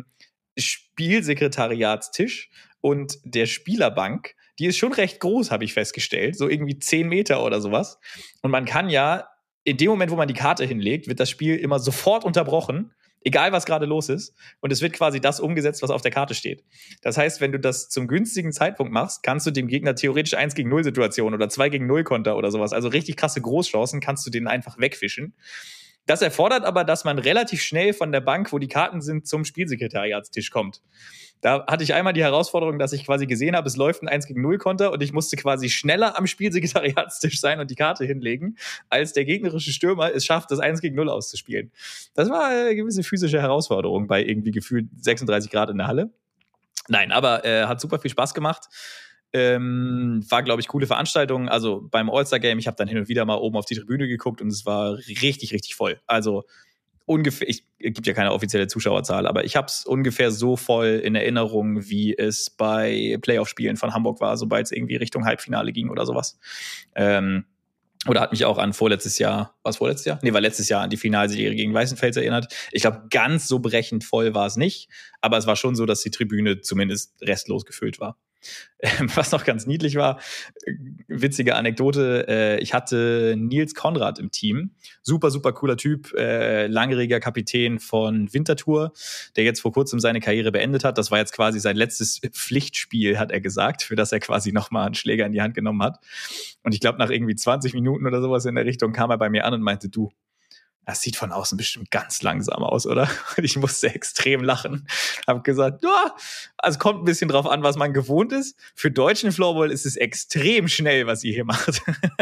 Spielsekretariatstisch und der Spielerbank, die ist schon recht groß, habe ich festgestellt. So irgendwie 10 Meter oder sowas. Und man kann ja, in dem Moment, wo man die Karte hinlegt, wird das Spiel immer sofort unterbrochen, egal was gerade los ist. Und es wird quasi das umgesetzt, was auf der Karte steht. Das heißt, wenn du das zum günstigen Zeitpunkt machst, kannst du dem Gegner theoretisch 1 gegen 0 Situationen oder 2 gegen 0 Konter oder sowas, also richtig krasse Großchancen, kannst du denen einfach wegfischen. Das erfordert aber, dass man relativ schnell von der Bank, wo die Karten sind, zum Spielsekretariatstisch kommt. Da hatte ich einmal die Herausforderung, dass ich quasi gesehen habe, es läuft ein 1 gegen 0 Konter und ich musste quasi schneller am Spielsekretariatstisch sein und die Karte hinlegen, als der gegnerische Stürmer es schafft, das 1 gegen 0 auszuspielen. Das war eine gewisse physische Herausforderung bei irgendwie gefühlt 36 Grad in der Halle. Nein, aber hat super viel Spaß gemacht. War, glaube ich, coole Veranstaltung. Also beim All-Star-Game, ich habe dann hin und wieder mal oben auf die Tribüne geguckt und es war richtig, richtig voll. Also ungefähr, es gibt ja keine offizielle Zuschauerzahl, aber ich habe es ungefähr so voll in Erinnerung, wie es bei Playoff-Spielen von Hamburg war, sobald es irgendwie Richtung Halbfinale ging oder sowas. Oder hat mich auch an vorletztes Jahr, war letztes Jahr an die Finalserie gegen Weißenfels erinnert. Ich glaube, ganz so brechend voll war es nicht, aber es war schon so, dass die Tribüne zumindest restlos gefüllt war. Was noch ganz niedlich war, witzige Anekdote, ich hatte Nils Konrad im Team, super, super cooler Typ, langjähriger Kapitän von Winterthur, der jetzt vor kurzem seine Karriere beendet hat. Das war jetzt quasi sein letztes Pflichtspiel, hat er gesagt, für das er quasi nochmal einen Schläger in die Hand genommen hat. Und ich glaube, nach irgendwie 20 Minuten oder sowas in der Richtung kam er bei mir an und meinte, du, das sieht von außen bestimmt ganz langsam aus, oder? Und ich musste extrem lachen. Hab gesagt, ja, also kommt ein bisschen drauf an, was man gewohnt ist. Für deutschen Floorball ist es extrem schnell, was ihr hier macht.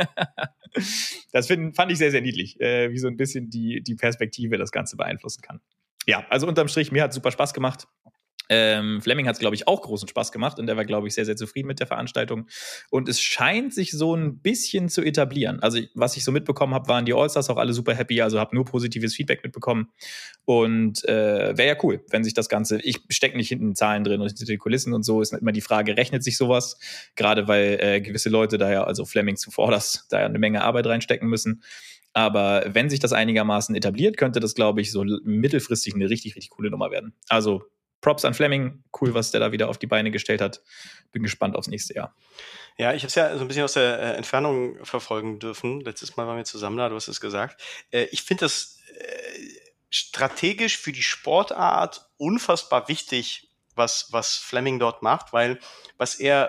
Das fand ich sehr, sehr niedlich, wie so ein bisschen die Perspektive das Ganze beeinflussen kann. Ja, also unterm Strich, mir hat super Spaß gemacht. Flemming hat es, glaube ich, auch großen Spaß gemacht und der war, glaube ich, sehr, sehr zufrieden mit der Veranstaltung. Und es scheint sich so ein bisschen zu etablieren. Also, was ich so mitbekommen habe, waren die Allstars auch alle super happy, also habe nur positives Feedback mitbekommen. Und wäre ja cool, wenn sich das Ganze, ich stecke nicht hinten Zahlen drin und hinter den Kulissen und so, ist immer die Frage, rechnet sich sowas? Gerade weil gewisse Leute da ja, also Flemming zuvorderst, da ja eine Menge Arbeit reinstecken müssen. Aber wenn sich das einigermaßen etabliert, könnte das, glaube ich, so mittelfristig eine richtig, richtig coole Nummer werden. Also Props an Flemming, cool, was der da wieder auf die Beine gestellt hat. Bin gespannt aufs nächste Jahr. Ja, ich habe es ja so ein bisschen aus der Entfernung verfolgen dürfen. Letztes Mal waren wir zusammen da, du hast es gesagt. Ich finde das strategisch für die Sportart unfassbar wichtig, was Flemming dort macht, weil was er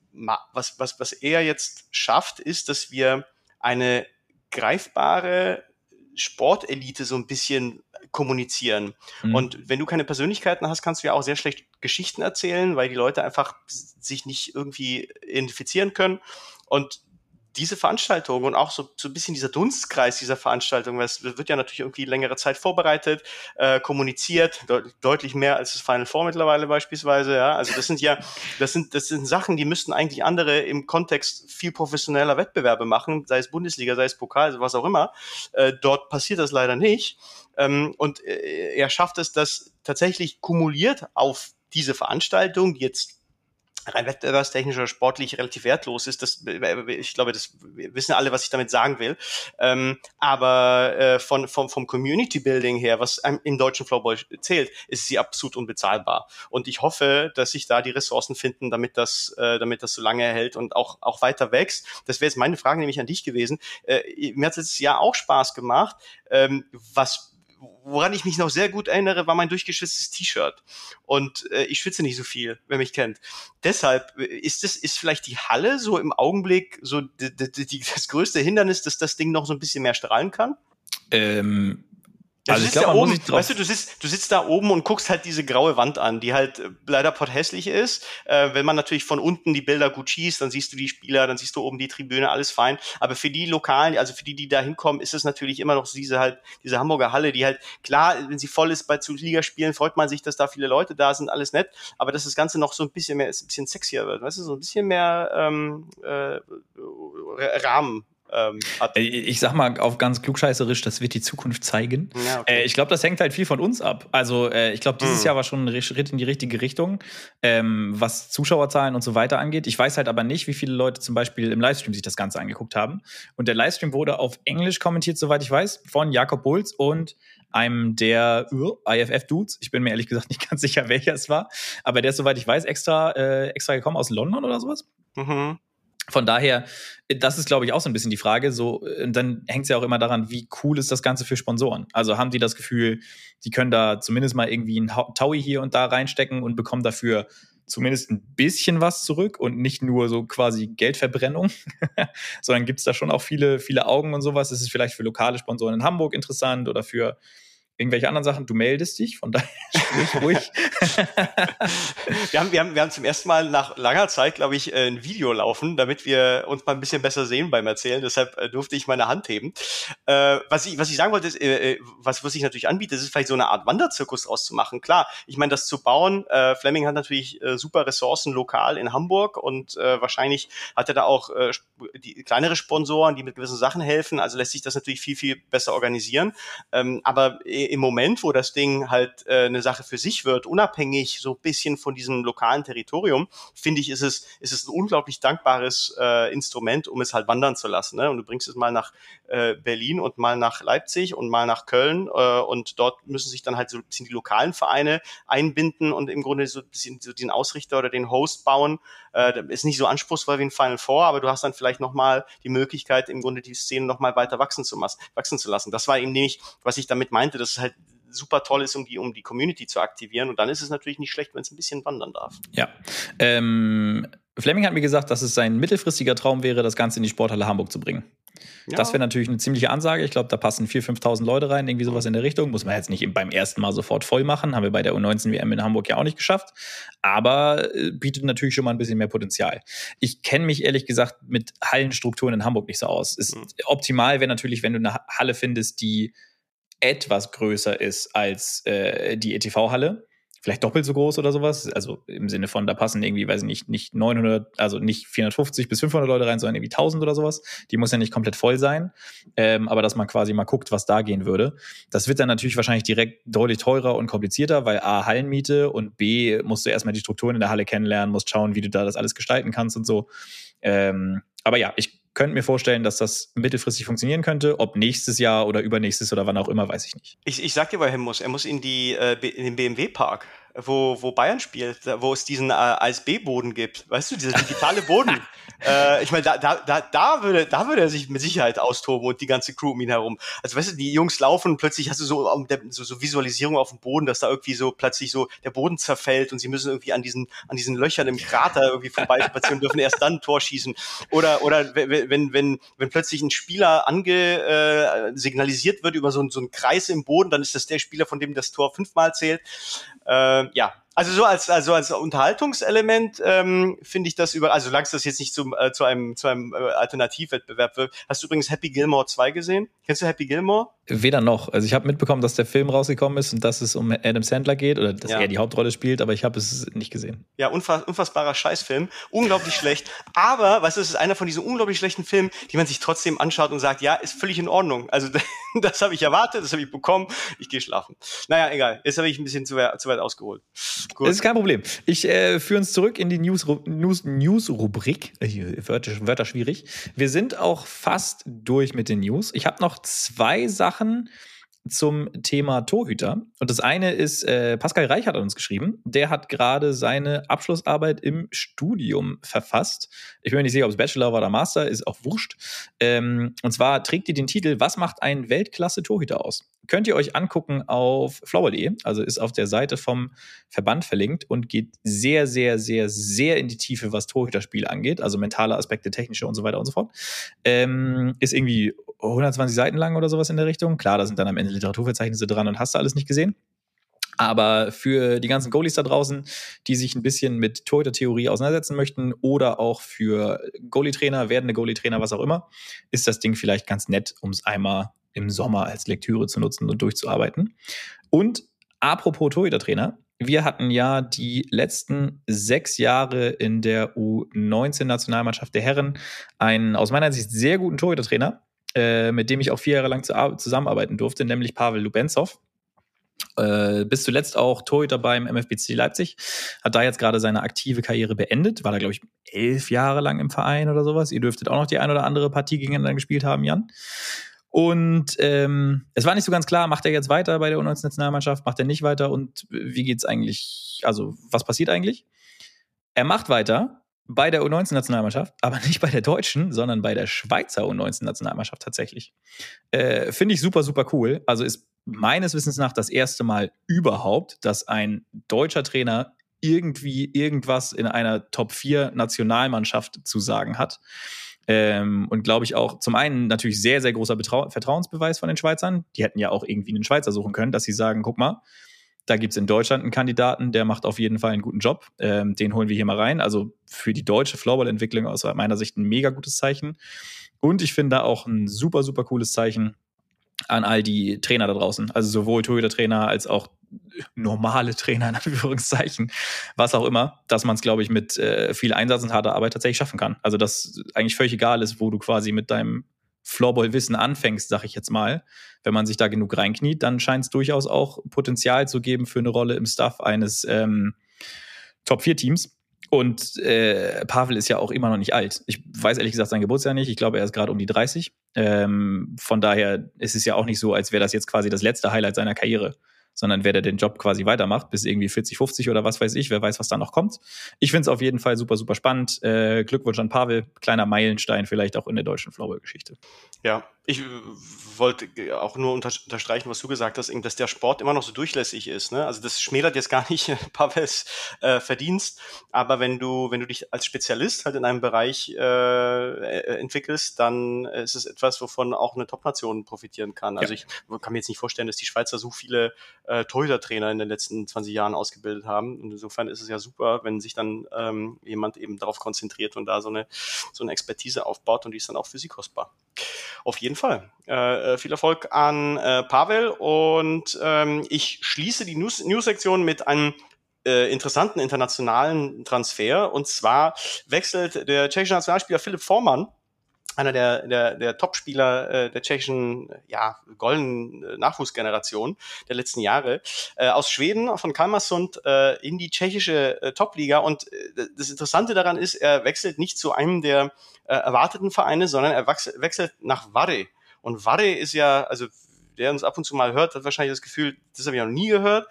jetzt schafft, ist, dass wir eine greifbare Sportelite so ein bisschen kommunizieren. Und wenn du keine Persönlichkeiten hast, kannst du ja auch sehr schlecht Geschichten erzählen, weil die Leute einfach sich nicht irgendwie identifizieren können. Und diese Veranstaltung und auch so ein bisschen dieser Dunstkreis dieser Veranstaltung, weil es wird ja natürlich irgendwie längere Zeit vorbereitet, kommuniziert, deutlich mehr als das Final Four mittlerweile beispielsweise, ja. Also das sind Sachen, die müssten eigentlich andere im Kontext viel professioneller Wettbewerbe machen, sei es Bundesliga, sei es Pokal, was auch immer. Dort passiert das leider nicht. Und er schafft es, das tatsächlich kumuliert auf diese Veranstaltung, die jetzt rein wettbewerbstechnisch oder sportlich relativ wertlos ist. Ich glaube, das wissen alle, was ich damit sagen will. Aber vom Community Building her, was im deutschen Floorball zählt, ist sie absolut unbezahlbar. Und ich hoffe, dass sich da die Ressourcen finden, damit das so lange erhält und auch weiter wächst. Das wäre jetzt meine Frage nämlich an dich gewesen. Mir hat es letztes Jahr auch Spaß gemacht. Woran ich mich noch sehr gut erinnere, war mein durchgeschwitztes T-Shirt. Und ich schwitze nicht so viel, wer mich kennt. Deshalb ist vielleicht die Halle so im Augenblick so das größte Hindernis, dass das Ding noch so ein bisschen mehr strahlen kann? Also ich glaube, man muss weißt du sitzt da oben und guckst halt diese graue Wand an, die halt leider potthässlich ist. Wenn man natürlich von unten die Bilder gut schießt, dann siehst du die Spieler, dann siehst du oben die Tribüne, alles fein. Aber für die Lokalen, also für die da hinkommen, ist es natürlich immer noch diese Hamburger Halle, die halt, klar, wenn sie voll ist bei Ligaspielen, freut man sich, dass da viele Leute da sind, alles nett. Aber dass das Ganze noch so ein bisschen mehr, ein bisschen sexier wird, weißt du, so ein bisschen mehr Rahmen. Ich sag mal auf ganz klugscheißerisch, das wird die Zukunft zeigen. Ja, okay. Ich glaube, das hängt halt viel von uns ab. Also ich glaube, dieses Jahr war schon ein Schritt in die richtige Richtung, was Zuschauerzahlen und so weiter angeht. Ich weiß halt aber nicht, wie viele Leute zum Beispiel im Livestream sich das Ganze angeguckt haben. Und der Livestream wurde auf Englisch kommentiert, soweit ich weiß, von Jakob Bulls und einem der IFF-Dudes. Ich bin mir ehrlich gesagt nicht ganz sicher, welcher es war. Aber der ist, soweit ich weiß, extra gekommen aus London oder sowas. Mhm. Von daher, das ist, glaube ich, auch so ein bisschen die Frage. So, dann hängt es ja auch immer daran, wie cool ist das Ganze für Sponsoren. Also haben die das Gefühl, die können da zumindest mal irgendwie ein Taui hier und da reinstecken und bekommen dafür zumindest ein bisschen was zurück und nicht nur so quasi Geldverbrennung, sondern gibt es da schon auch viele, viele Augen und sowas. Das ist vielleicht für lokale Sponsoren in Hamburg interessant oder für irgendwelche anderen Sachen. Du meldest dich, von daher sprich ruhig. Wir haben zum ersten Mal nach langer Zeit, glaube ich, ein Video laufen, damit wir uns mal ein bisschen besser sehen beim Erzählen. Deshalb durfte ich meine Hand heben. Was ich sagen wollte, ist, was sich natürlich anbietet, ist vielleicht so eine Art Wanderzirkus auszumachen. Klar, ich meine, das zu bauen, Flemming hat natürlich super Ressourcen lokal in Hamburg und wahrscheinlich hat er da auch die kleinere Sponsoren, die mit gewissen Sachen helfen. Also lässt sich das natürlich viel, viel besser organisieren. Aber im Moment, wo das Ding halt eine Sache für sich wird, unabhängig so ein bisschen von diesem lokalen Territorium, finde ich, ist es ein unglaublich dankbares Instrument, um es halt wandern zu lassen. Ne? Und du bringst es mal nach Berlin und mal nach Leipzig und mal nach Köln und dort müssen sich dann halt so ein bisschen die lokalen Vereine einbinden und im Grunde so ein bisschen so den Ausrichter oder den Host bauen. Ist nicht so anspruchsvoll wie ein Final Four, aber du hast dann vielleicht nochmal die Möglichkeit, im Grunde die Szene nochmal weiter wachsen zu lassen. Das war eben nämlich, was ich damit meinte, dass es halt super toll ist, um die Community zu aktivieren. Und dann ist es natürlich nicht schlecht, wenn es ein bisschen wandern darf. Ja. Flemming hat mir gesagt, dass es sein mittelfristiger Traum wäre, das Ganze in die Sporthalle Hamburg zu bringen. Ja. Das wäre natürlich eine ziemliche Ansage. Ich glaube, da passen 4.000, 5.000 Leute rein, irgendwie sowas in der Richtung. Muss man jetzt nicht beim ersten Mal sofort voll machen. Haben wir bei der U19-WM in Hamburg ja auch nicht geschafft. Aber bietet natürlich schon mal ein bisschen mehr Potenzial. Ich kenne mich ehrlich gesagt mit Hallenstrukturen in Hamburg nicht so aus. Optimal wäre natürlich, wenn du eine Halle findest, die etwas größer ist als die ETV-Halle. Vielleicht doppelt so groß oder sowas. Also im Sinne von, da passen irgendwie, weiß ich nicht 900, also nicht 450 bis 500 Leute rein, sondern irgendwie 1000 oder sowas. Die muss ja nicht komplett voll sein. Aber dass man quasi mal guckt, was da gehen würde. Das wird dann natürlich wahrscheinlich direkt deutlich teurer und komplizierter, weil A, Hallenmiete und B, musst du erstmal die Strukturen in der Halle kennenlernen, musst schauen, wie du da das alles gestalten kannst und so. Aber ja, ich könnte mir vorstellen, dass das mittelfristig funktionieren könnte. Ob nächstes Jahr oder übernächstes oder wann auch immer, weiß ich nicht. Ich sag dir, woher er muss in den BMW-Park, wo Bayern spielt, wo es diesen ASB-Boden gibt. Weißt du, dieser digitale Boden. Ich meine, da würde er sich mit Sicherheit austoben und die ganze Crew um ihn herum. Also weißt du, die Jungs laufen und plötzlich hast du so Visualisierung auf dem Boden, dass da irgendwie so plötzlich so der Boden zerfällt und sie müssen irgendwie an diesen Löchern im Krater irgendwie vorbeispazieren, dürfen erst dann ein Tor schießen. Oder wenn plötzlich ein Spieler signalisiert wird über so einen Kreis im Boden, dann ist das der Spieler, von dem das Tor 5-mal zählt. Ja, Also als Unterhaltungselement finde ich das also solange es das jetzt nicht zu einem Alternativwettbewerb wird. Hast du übrigens Happy Gilmore 2 gesehen? Kennst du Happy Gilmore? Weder noch. Also ich habe mitbekommen, dass der Film rausgekommen ist und dass es um Adam Sandler geht oder dass er die Hauptrolle spielt, aber ich habe es nicht gesehen. Ja, unfassbarer Scheißfilm. Unglaublich schlecht. Aber, weißt du, es ist einer von diesen unglaublich schlechten Filmen, die man sich trotzdem anschaut und sagt, ja, ist völlig in Ordnung. Also das habe ich erwartet, das habe ich bekommen, ich gehe schlafen. Naja, egal. Jetzt habe ich ein bisschen zu weit ausgeholt. Gut. Das ist kein Problem. Ich führe uns zurück in die News-Rubrik. Wörter schwierig. Wir sind auch fast durch mit den News. Ich habe noch 2 Sachen zum Thema Torhüter. Und das eine ist, Pascal Reich hat an uns geschrieben. Der hat gerade seine Abschlussarbeit im Studium verfasst. Ich bin mir nicht sicher, ob es Bachelor war oder Master, ist auch wurscht. Und zwar trägt die den Titel, was macht ein Weltklasse-Torhüter aus? Könnt ihr euch angucken auf flowball.de, also ist auf der Seite vom Verband verlinkt und geht sehr, sehr, sehr, sehr in die Tiefe, was Torhüterspiel angeht, also mentale Aspekte, technische und so weiter und so fort. Ist irgendwie 120 Seiten lang oder sowas in der Richtung. Klar, da sind dann am Ende Literaturverzeichnisse dran und hast du alles nicht gesehen. Aber für die ganzen Goalies da draußen, die sich ein bisschen mit Torhüter-Theorie auseinandersetzen möchten oder auch für Goalie-Trainer, werdende Goalie-Trainer, was auch immer, ist das Ding vielleicht ganz nett, um es einmal im Sommer als Lektüre zu nutzen und durchzuarbeiten. Und apropos Torhüter-Trainer, wir hatten ja die letzten 6 Jahre in der U19-Nationalmannschaft der Herren einen aus meiner Sicht sehr guten Torhüter-Trainer, mit dem ich auch 4 Jahre lang zusammenarbeiten durfte, nämlich Pavel Lubensov. Bis zuletzt auch Torhüter beim MFBC Leipzig, hat da jetzt gerade seine aktive Karriere beendet, war da, glaube ich, 11 Jahre lang im Verein oder sowas. Ihr dürftet auch noch die ein oder andere Partie gegeneinander gespielt haben, Jan. Und es war nicht so ganz klar, macht er jetzt weiter bei der U19-Nationalmannschaft, macht er nicht weiter und wie geht's eigentlich, also was passiert eigentlich? Er macht weiter bei der U19-Nationalmannschaft, aber nicht bei der deutschen, sondern bei der Schweizer U19-Nationalmannschaft tatsächlich. Finde ich super, super cool. Also ist meines Wissens nach das erste Mal überhaupt, dass ein deutscher Trainer irgendwie irgendwas in einer Top-4-Nationalmannschaft zu sagen hat. Und glaube ich auch zum einen natürlich sehr, sehr großer Vertrauensbeweis von den Schweizern. Die hätten ja auch irgendwie einen Schweizer suchen können, dass sie sagen, guck mal, da gibt es in Deutschland einen Kandidaten, der macht auf jeden Fall einen guten Job. Den holen wir hier mal rein. Also für die deutsche Floorball-Entwicklung aus meiner Sicht ein mega gutes Zeichen. Und ich finde da auch ein super, super cooles Zeichen an all die Trainer da draußen. Also sowohl Torhüter-Trainer als auch normale Trainer, in Anführungszeichen, was auch immer, dass man es, glaube ich, mit viel Einsatz und harter Arbeit tatsächlich schaffen kann. Also dass eigentlich völlig egal ist, wo du quasi mit deinem Floorball-Wissen anfängst, sag ich jetzt mal. Wenn man sich da genug reinkniet, dann scheint es durchaus auch Potenzial zu geben für eine Rolle im Staff eines Top-4-Teams. Und Pavel ist ja auch immer noch nicht alt. Ich weiß ehrlich gesagt sein Geburtsjahr nicht. Ich glaube, er ist gerade um die 30. Von daher ist es ja auch nicht so, als wäre das jetzt quasi das letzte Highlight seiner Karriere, sondern wer der den Job quasi weitermacht, bis irgendwie 40, 50 oder was weiß ich, wer weiß, was da noch kommt. Ich finde es auf jeden Fall super, super spannend. Glückwunsch an Pavel, kleiner Meilenstein vielleicht auch in der deutschen Floorball-Geschichte. Ja, ich wollte auch nur unterstreichen, was du gesagt hast, dass der Sport immer noch so durchlässig ist. Ne? Also das schmälert jetzt gar nicht Pavels Verdienst, aber wenn du dich als Spezialist halt in einem Bereich entwickelst, dann ist es etwas, wovon auch eine Top-Nation profitieren kann. Also ich kann mir jetzt nicht vorstellen, dass die Schweizer so viele Torhüter-Trainer in den letzten 20 Jahren ausgebildet haben. Und insofern ist es ja super, wenn sich dann jemand eben darauf konzentriert und da so eine Expertise aufbaut und die ist dann auch für sie kostbar. Auf jeden Fall. Viel Erfolg an Pavel und ich schließe die News-Sektion mit einem interessanten internationalen Transfer und zwar wechselt der tschechische Nationalspieler Filip Forman, einer der Top-Spieler der tschechischen goldenen Nachwuchsgeneration der letzten Jahre, aus Schweden, von Kalmarsund in die tschechische Top-Liga. Und das Interessante daran ist, er wechselt nicht zu einem der erwarteten Vereine, sondern er wechselt nach Varre. Und Varre ist ja, also der uns ab und zu mal hört, hat wahrscheinlich das Gefühl, das habe ich noch nie gehört.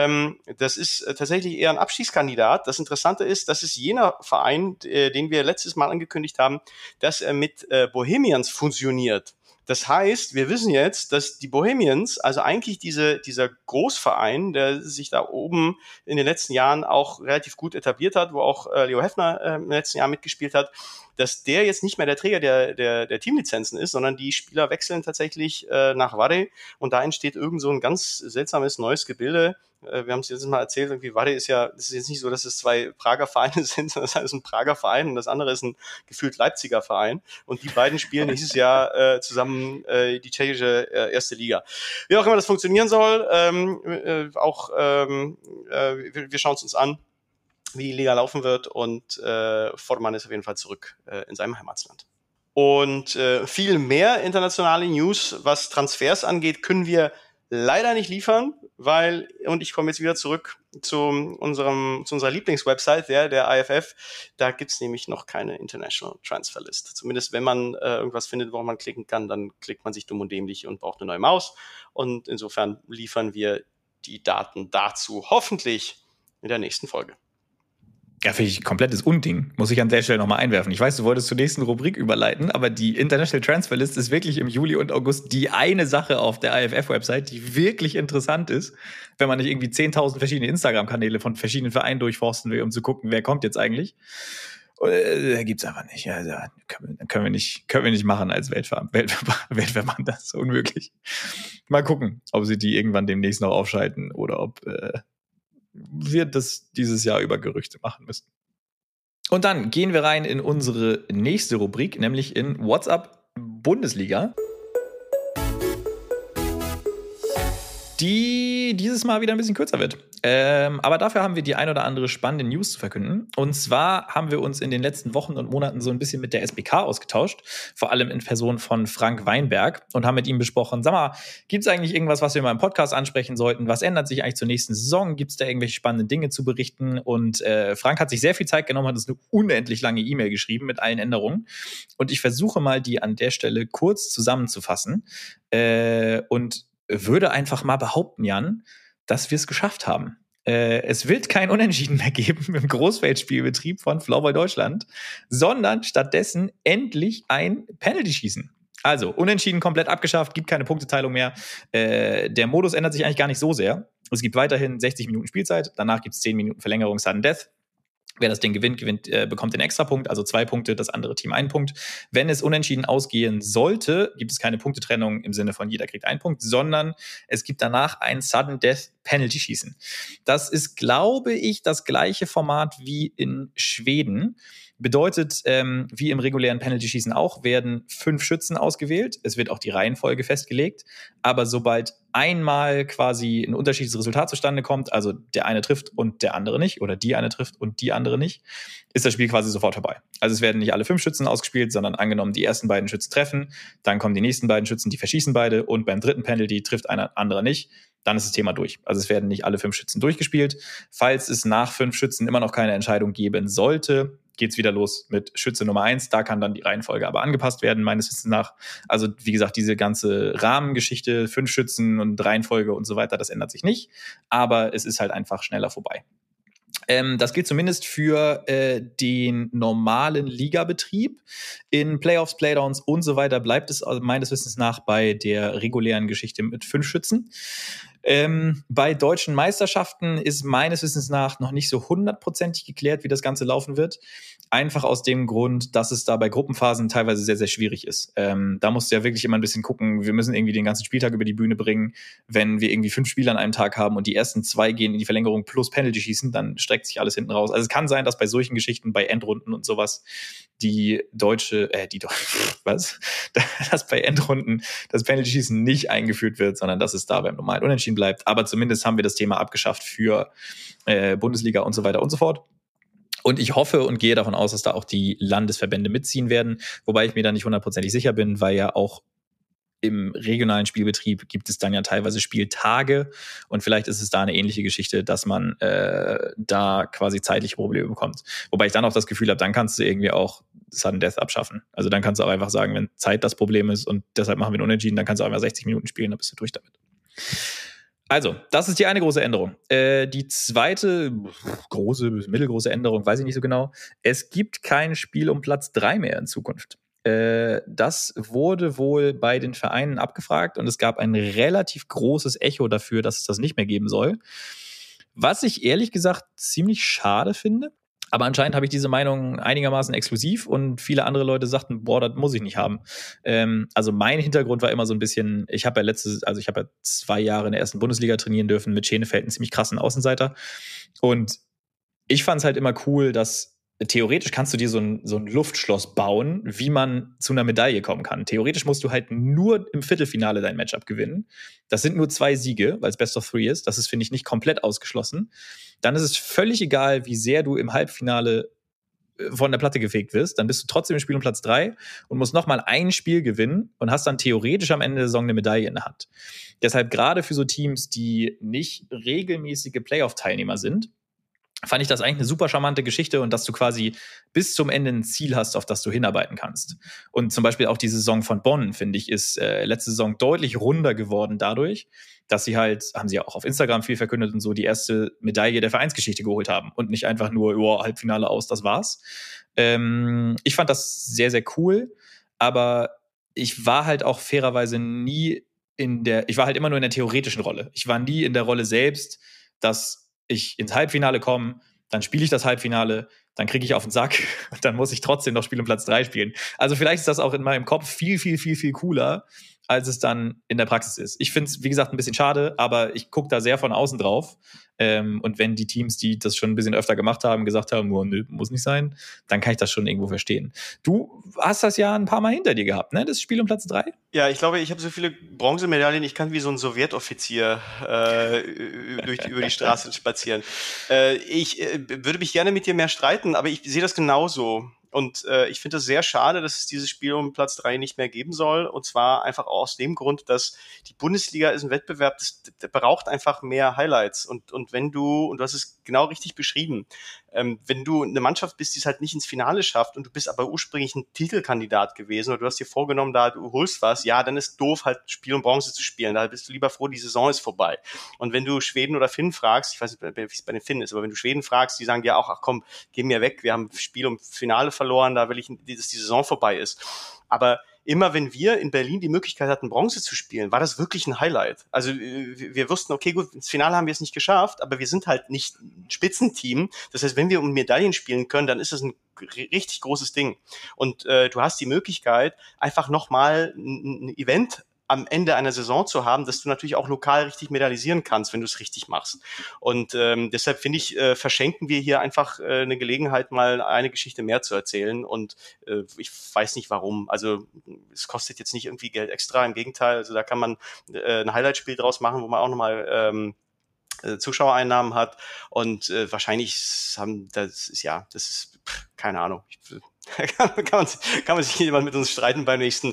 Das ist tatsächlich eher ein Abstiegskandidat. Das Interessante ist, das ist jener Verein, den wir letztes Mal angekündigt haben, dass er mit Bohemians fusioniert. Das heißt, wir wissen jetzt, dass die Bohemians, also eigentlich dieser Großverein, der sich da oben in den letzten Jahren auch relativ gut etabliert hat, wo auch Leo Heffner im letzten Jahr mitgespielt hat, dass der jetzt nicht mehr der Träger der Teamlizenzen ist, sondern die Spieler wechseln tatsächlich nach Varre und da entsteht irgend so ein ganz seltsames neues Gebilde, Wir haben es jetzt mal erzählt, irgendwie Wadi es ist jetzt nicht so, dass es 2 Prager Vereine sind, sondern das ist ein Prager Verein und das andere ist ein gefühlt Leipziger Verein. Und die beiden spielen dieses Jahr zusammen die tschechische erste Liga. Wie auch immer das funktionieren soll, wir schauen es uns an, wie die Liga laufen wird, und Forman ist auf jeden Fall zurück in seinem Heimatland. Und viel mehr internationale News, was Transfers angeht, können wir leider nicht liefern, und ich komme jetzt wieder zurück zu unserer Lieblingswebsite, der IFF. Da gibt's nämlich noch keine International Transfer List. Zumindest wenn man irgendwas findet, worauf man klicken kann, dann klickt man sich dumm und dämlich und braucht eine neue Maus. Und insofern liefern wir die Daten dazu hoffentlich in der nächsten Folge. Ja, finde ich komplettes Unding. Muss ich an der Stelle nochmal einwerfen. Ich weiß, du wolltest zur nächsten Rubrik überleiten, aber die International Transfer List ist wirklich im Juli und August die eine Sache auf der IFF-Website, die wirklich interessant ist, wenn man nicht irgendwie 10.000 verschiedene Instagram-Kanäle von verschiedenen Vereinen durchforsten will, um zu gucken, wer kommt jetzt eigentlich. Gibt's einfach nicht. Ja, können wir nicht machen als Weltverband. Das ist unmöglich. Mal gucken, ob sie die irgendwann demnächst noch aufschalten oder ob wir das dieses Jahr über Gerüchte machen müssen. Und dann gehen wir rein in unsere nächste Rubrik, nämlich in WhatsApp Bundesliga, die dieses Mal wieder ein bisschen kürzer wird. Aber dafür haben wir die ein oder andere spannende News zu verkünden. Und zwar haben wir uns in den letzten Wochen und Monaten so ein bisschen mit der SBK ausgetauscht, vor allem in Person von Frank Weinberg, und haben mit ihm besprochen, sag mal, gibt es eigentlich irgendwas, was wir mal im Podcast ansprechen sollten? Was ändert sich eigentlich zur nächsten Saison? Gibt es da irgendwelche spannenden Dinge zu berichten? Und Frank hat sich sehr viel Zeit genommen, hat uns eine unendlich lange E-Mail geschrieben mit allen Änderungen. Und ich versuche mal, die an der Stelle kurz zusammenzufassen und würde einfach mal behaupten, Jan, dass wir es geschafft haben. Es wird kein Unentschieden mehr geben im Großfeldspielbetrieb von Floorball Deutschland, sondern stattdessen endlich ein Penalty-Schießen. Also, Unentschieden komplett abgeschafft, gibt keine Punkteteilung mehr. Der Modus ändert sich eigentlich gar nicht so sehr. Es gibt weiterhin 60 Minuten Spielzeit, danach gibt es 10 Minuten Verlängerung Sudden Death. Wer das Ding gewinnt, bekommt den Extrapunkt, also 2 Punkte, das andere Team 1 Punkt. Wenn es unentschieden ausgehen sollte, gibt es keine Punktetrennung im Sinne von jeder kriegt 1 Punkt, sondern es gibt danach ein Sudden Death Penalty Schießen. Das ist, glaube ich, das gleiche Format wie in Schweden. Bedeutet, wie im regulären Penalty-Schießen auch, werden 5 Schützen ausgewählt. Es wird auch die Reihenfolge festgelegt. Aber sobald einmal quasi ein unterschiedliches Resultat zustande kommt, also der eine trifft und der andere nicht, oder die eine trifft und die andere nicht, ist das Spiel quasi sofort vorbei. Also es werden nicht alle 5 Schützen ausgespielt, sondern angenommen, die ersten beiden Schützen treffen, dann kommen die nächsten beiden Schützen, die verschießen beide, und beim dritten Penalty trifft einer andere nicht. Dann ist das Thema durch. Also es werden nicht alle 5 Schützen durchgespielt. Falls es nach 5 Schützen immer noch keine Entscheidung geben sollte, geht's wieder los mit Schütze Nummer 1. Da kann dann die Reihenfolge aber angepasst werden, meines Wissens nach. Also wie gesagt, diese ganze Rahmengeschichte, 5 Schützen und Reihenfolge und so weiter, das ändert sich nicht. Aber es ist halt einfach schneller vorbei. Das gilt zumindest für den normalen Ligabetrieb. In Playoffs, Playdowns und so weiter bleibt es meines Wissens nach bei der regulären Geschichte mit 5 Schützen. Bei deutschen Meisterschaften ist meines Wissens nach noch nicht so 100% geklärt, wie das Ganze laufen wird. Einfach aus dem Grund, dass es da bei Gruppenphasen teilweise sehr, sehr schwierig ist. Da musst du ja wirklich immer ein bisschen gucken, wir müssen irgendwie den ganzen Spieltag über die Bühne bringen. Wenn wir irgendwie 5 Spiele an einem Tag haben und die ersten 2 gehen in die Verlängerung plus Penalty schießen, dann streckt sich alles hinten raus. Also es kann sein, dass bei solchen Geschichten, bei Endrunden und sowas, dass bei Endrunden das Penalty-Schießen nicht eingeführt wird, sondern dass es da beim normalen Unentschieden bleibt. Aber zumindest haben wir das Thema abgeschafft für Bundesliga und so weiter und so fort. Und ich hoffe und gehe davon aus, dass da auch die Landesverbände mitziehen werden, wobei ich mir da nicht 100% sicher bin, weil ja auch im regionalen Spielbetrieb gibt es dann ja teilweise Spieltage, und vielleicht ist es da eine ähnliche Geschichte, dass man da quasi zeitliche Probleme bekommt. Wobei ich dann auch das Gefühl habe, dann kannst du irgendwie auch Sudden Death abschaffen. Also dann kannst du auch einfach sagen, wenn Zeit das Problem ist und deshalb machen wir einen Unentschieden, dann kannst du auch einfach 60 Minuten spielen, dann bist du durch damit. Also, das ist die eine große Änderung. Die zweite mittelgroße Änderung, weiß ich nicht so genau. Es gibt kein Spiel um Platz 3 mehr in Zukunft. Das wurde wohl bei den Vereinen abgefragt und es gab ein relativ großes Echo dafür, dass es das nicht mehr geben soll. Was ich ehrlich gesagt ziemlich schade finde. Aber anscheinend habe ich diese Meinung einigermaßen exklusiv und viele andere Leute sagten, boah, das muss ich nicht haben. Also mein Hintergrund war immer so ein bisschen, ich habe ja 2 Jahre in der ersten Bundesliga trainieren dürfen mit Schenefeld, einen ziemlich krassen Außenseiter. Und ich fand es halt immer cool, dass theoretisch kannst du dir so ein Luftschloss bauen, wie man zu einer Medaille kommen kann. Theoretisch musst du halt nur im Viertelfinale dein Matchup gewinnen. Das sind nur 2 Siege, weil es Best of 3 ist. Das ist, finde ich, nicht komplett ausgeschlossen. Dann ist es völlig egal, wie sehr du im Halbfinale von der Platte gefegt wirst. Dann bist du trotzdem im Spiel um Platz 3 und musst nochmal ein Spiel gewinnen und hast dann theoretisch am Ende der Saison eine Medaille in der Hand. Deshalb gerade für so Teams, die nicht regelmäßige Playoff-Teilnehmer sind, fand ich das eigentlich eine super charmante Geschichte und dass du quasi bis zum Ende ein Ziel hast, auf das du hinarbeiten kannst. Und zum Beispiel auch die Saison von Bonn, finde ich, ist letzte Saison deutlich runder geworden dadurch, dass sie halt, haben sie ja auch auf Instagram viel verkündet und so, die erste Medaille der Vereinsgeschichte geholt haben und nicht einfach nur, Halbfinale aus, das war's. Ich fand das sehr, sehr cool, aber ich war halt auch fairerweise ich war halt immer nur in der theoretischen Rolle. Ich war nie in der Rolle selbst, dass ich ins Halbfinale komme, dann spiele ich das Halbfinale, dann kriege ich auf den Sack und dann muss ich trotzdem noch Spiel um Platz 3 spielen. Also vielleicht ist das auch in meinem Kopf viel, viel, viel, viel cooler, als es dann in der Praxis ist. Ich finde es, wie gesagt, ein bisschen schade, aber ich gucke da sehr von außen drauf. Und wenn die Teams, die das schon ein bisschen öfter gemacht haben, gesagt haben, oh, nö, muss nicht sein, dann kann ich das schon irgendwo verstehen. Du hast das ja ein paar Mal hinter dir gehabt, ne? Das Spiel um Platz 3? Ja, ich glaube, ich habe so viele Bronzemedaillen, ich kann wie so ein Sowjetoffizier über die Straße spazieren. Ich würde mich gerne mit dir mehr streiten, aber ich sehe das genauso. Und ich finde es sehr schade, dass es dieses Spiel um Platz 3 nicht mehr geben soll. Und zwar einfach aus dem Grund, dass die Bundesliga ist ein Wettbewerb, der braucht einfach mehr Highlights. Und wenn und du hast es genau richtig beschrieben, wenn du eine Mannschaft bist, die es halt nicht ins Finale schafft und du bist aber ursprünglich ein Titelkandidat gewesen oder du hast dir vorgenommen, du holst was, ja, dann ist doof, halt Spiel um Bronze zu spielen. Da bist du lieber froh, die Saison ist vorbei. Und wenn du Schweden oder Finnen fragst, ich weiß nicht, wie es bei den Finnen ist, aber wenn du Schweden fragst, die sagen dir auch, ach komm, geh mir weg, wir haben Spiel um Finale verloren, da will ich, dass die Saison vorbei ist. Aber immer wenn wir in Berlin die Möglichkeit hatten, Bronze zu spielen, war das wirklich ein Highlight. Also wir wussten, okay, gut, ins Finale haben wir es nicht geschafft, aber wir sind halt nicht ein Spitzenteam. Das heißt, wenn wir um Medaillen spielen können, dann ist das ein richtig großes Ding. Und du hast die Möglichkeit, einfach nochmal ein Event am Ende einer Saison zu haben, dass du natürlich auch lokal richtig medaillisieren kannst, wenn du es richtig machst. Und deshalb finde ich, verschenken wir hier einfach eine Gelegenheit, mal eine Geschichte mehr zu erzählen. Und ich weiß nicht warum. Also es kostet jetzt nicht irgendwie Geld extra. Im Gegenteil, also da kann man ein Highlight-Spiel draus machen, wo man auch nochmal Zuschauereinnahmen hat. Und wahrscheinlich das ist keine Ahnung. kann man sich jemand mit uns streiten beim nächsten,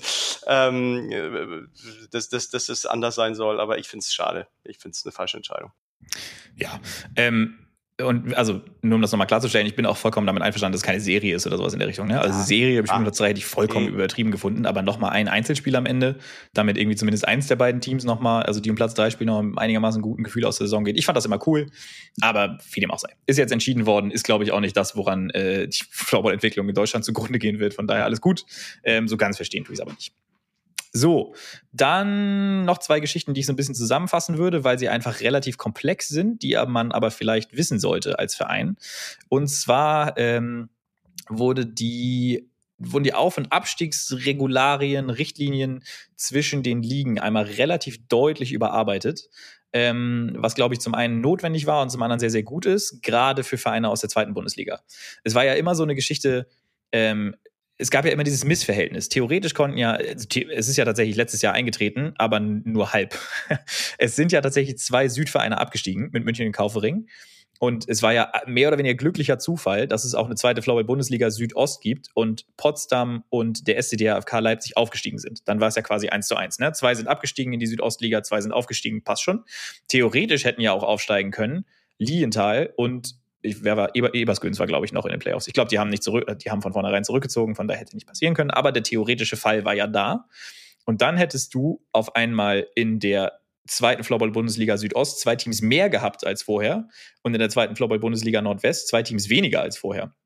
dass es anders sein soll, aber ich finde es schade. Ich finde es eine falsche Entscheidung. Ja, und also, nur um das nochmal klarzustellen, ich bin auch vollkommen damit einverstanden, dass es keine Serie ist oder sowas in der Richtung. Ne? Also Serie im Spiel um Platz 3 hätte ich vollkommen übertrieben gefunden, aber nochmal ein Einzelspiel am Ende, damit irgendwie zumindest eins der beiden Teams nochmal, also die um Platz 3 spielen, noch mit einigermaßen guten Gefühl aus der Saison geht. Ich fand das immer cool, aber wie dem auch sei. Ist jetzt entschieden worden, ist glaube ich auch nicht das, woran die Floorball-Entwicklung in Deutschland zugrunde gehen wird. Von daher alles gut. So ganz verstehen tue ich es aber nicht. So, dann noch 2 Geschichten, die ich so ein bisschen zusammenfassen würde, weil sie einfach relativ komplex sind, die man aber vielleicht wissen sollte als Verein. Und zwar wurden die Auf- und Abstiegsregularien, Richtlinien zwischen den Ligen einmal relativ deutlich überarbeitet. Was, glaube ich, zum einen notwendig war und zum anderen sehr, sehr gut ist, gerade für Vereine aus der 2. Bundesliga. Es war ja immer so eine Geschichte, es gab ja immer dieses Missverhältnis. Theoretisch konnten es ist ja tatsächlich letztes Jahr eingetreten, aber nur halb. Es sind ja tatsächlich 2 Südvereine abgestiegen mit München und Kaufering. Und es war ja mehr oder weniger glücklicher Zufall, dass es auch eine zweite Floorball-Bundesliga Südost gibt und Potsdam und der SCD FK Leipzig aufgestiegen sind. Dann war es ja quasi 1:1. Ne? 2 sind abgestiegen in die Südostliga, 2 sind aufgestiegen, passt schon. Theoretisch hätten ja auch aufsteigen können Lilienthal und Ebersgöns war, glaube ich, noch in den Playoffs. Ich glaube, die haben von vornherein zurückgezogen, von daher hätte nicht passieren können. Aber der theoretische Fall war ja da. Und dann hättest du auf einmal in der 2. Floorball-Bundesliga Südost 2 Teams mehr gehabt als vorher und in der 2. Floorball-Bundesliga Nordwest 2 Teams weniger als vorher.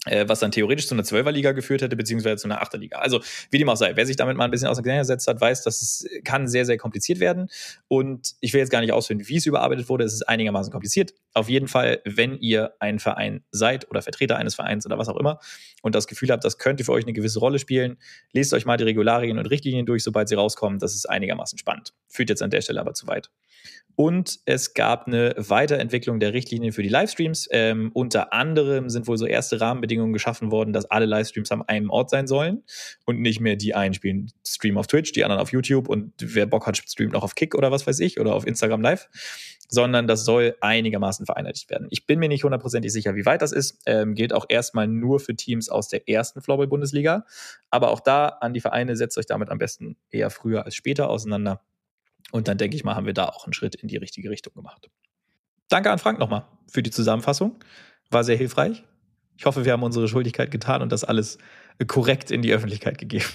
was dann theoretisch zu einer 12er-Liga geführt hätte, beziehungsweise zu einer 8er-Liga. Also, wie dem auch sei, wer sich damit mal ein bisschen auseinandergesetzt hat, weiß, dass es kann sehr, sehr kompliziert werden. Und ich will jetzt gar nicht ausführen, wie es überarbeitet wurde. Es ist einigermaßen kompliziert. Auf jeden Fall, wenn ihr ein Verein seid oder Vertreter eines Vereins oder was auch immer und das Gefühl habt, das könnte für euch eine gewisse Rolle spielen, lest euch mal die Regularien und Richtlinien durch, sobald sie rauskommen. Das ist einigermaßen spannend. Führt jetzt an der Stelle aber zu weit. Und es gab eine Weiterentwicklung der Richtlinien für die Livestreams. Unter anderem sind wohl so erste Rahmenbedingungen geschaffen worden, dass alle Livestreams am einem Ort sein sollen und nicht mehr die einen spielen Stream auf Twitch, die anderen auf YouTube und wer Bock hat, streamt auch auf Kick oder was weiß ich oder auf Instagram Live, sondern das soll einigermaßen vereinheitlicht werden. Ich bin mir nicht hundertprozentig sicher, wie weit das ist. Gilt auch erstmal nur für Teams aus der ersten Floorball-Bundesliga. Aber auch da an die Vereine, setzt euch damit am besten eher früher als später auseinander. Und dann denke ich mal, haben wir da auch einen Schritt in die richtige Richtung gemacht. Danke an Frank nochmal für die Zusammenfassung. War sehr hilfreich. Ich hoffe, wir haben unsere Schuldigkeit getan und das alles korrekt in die Öffentlichkeit gegeben.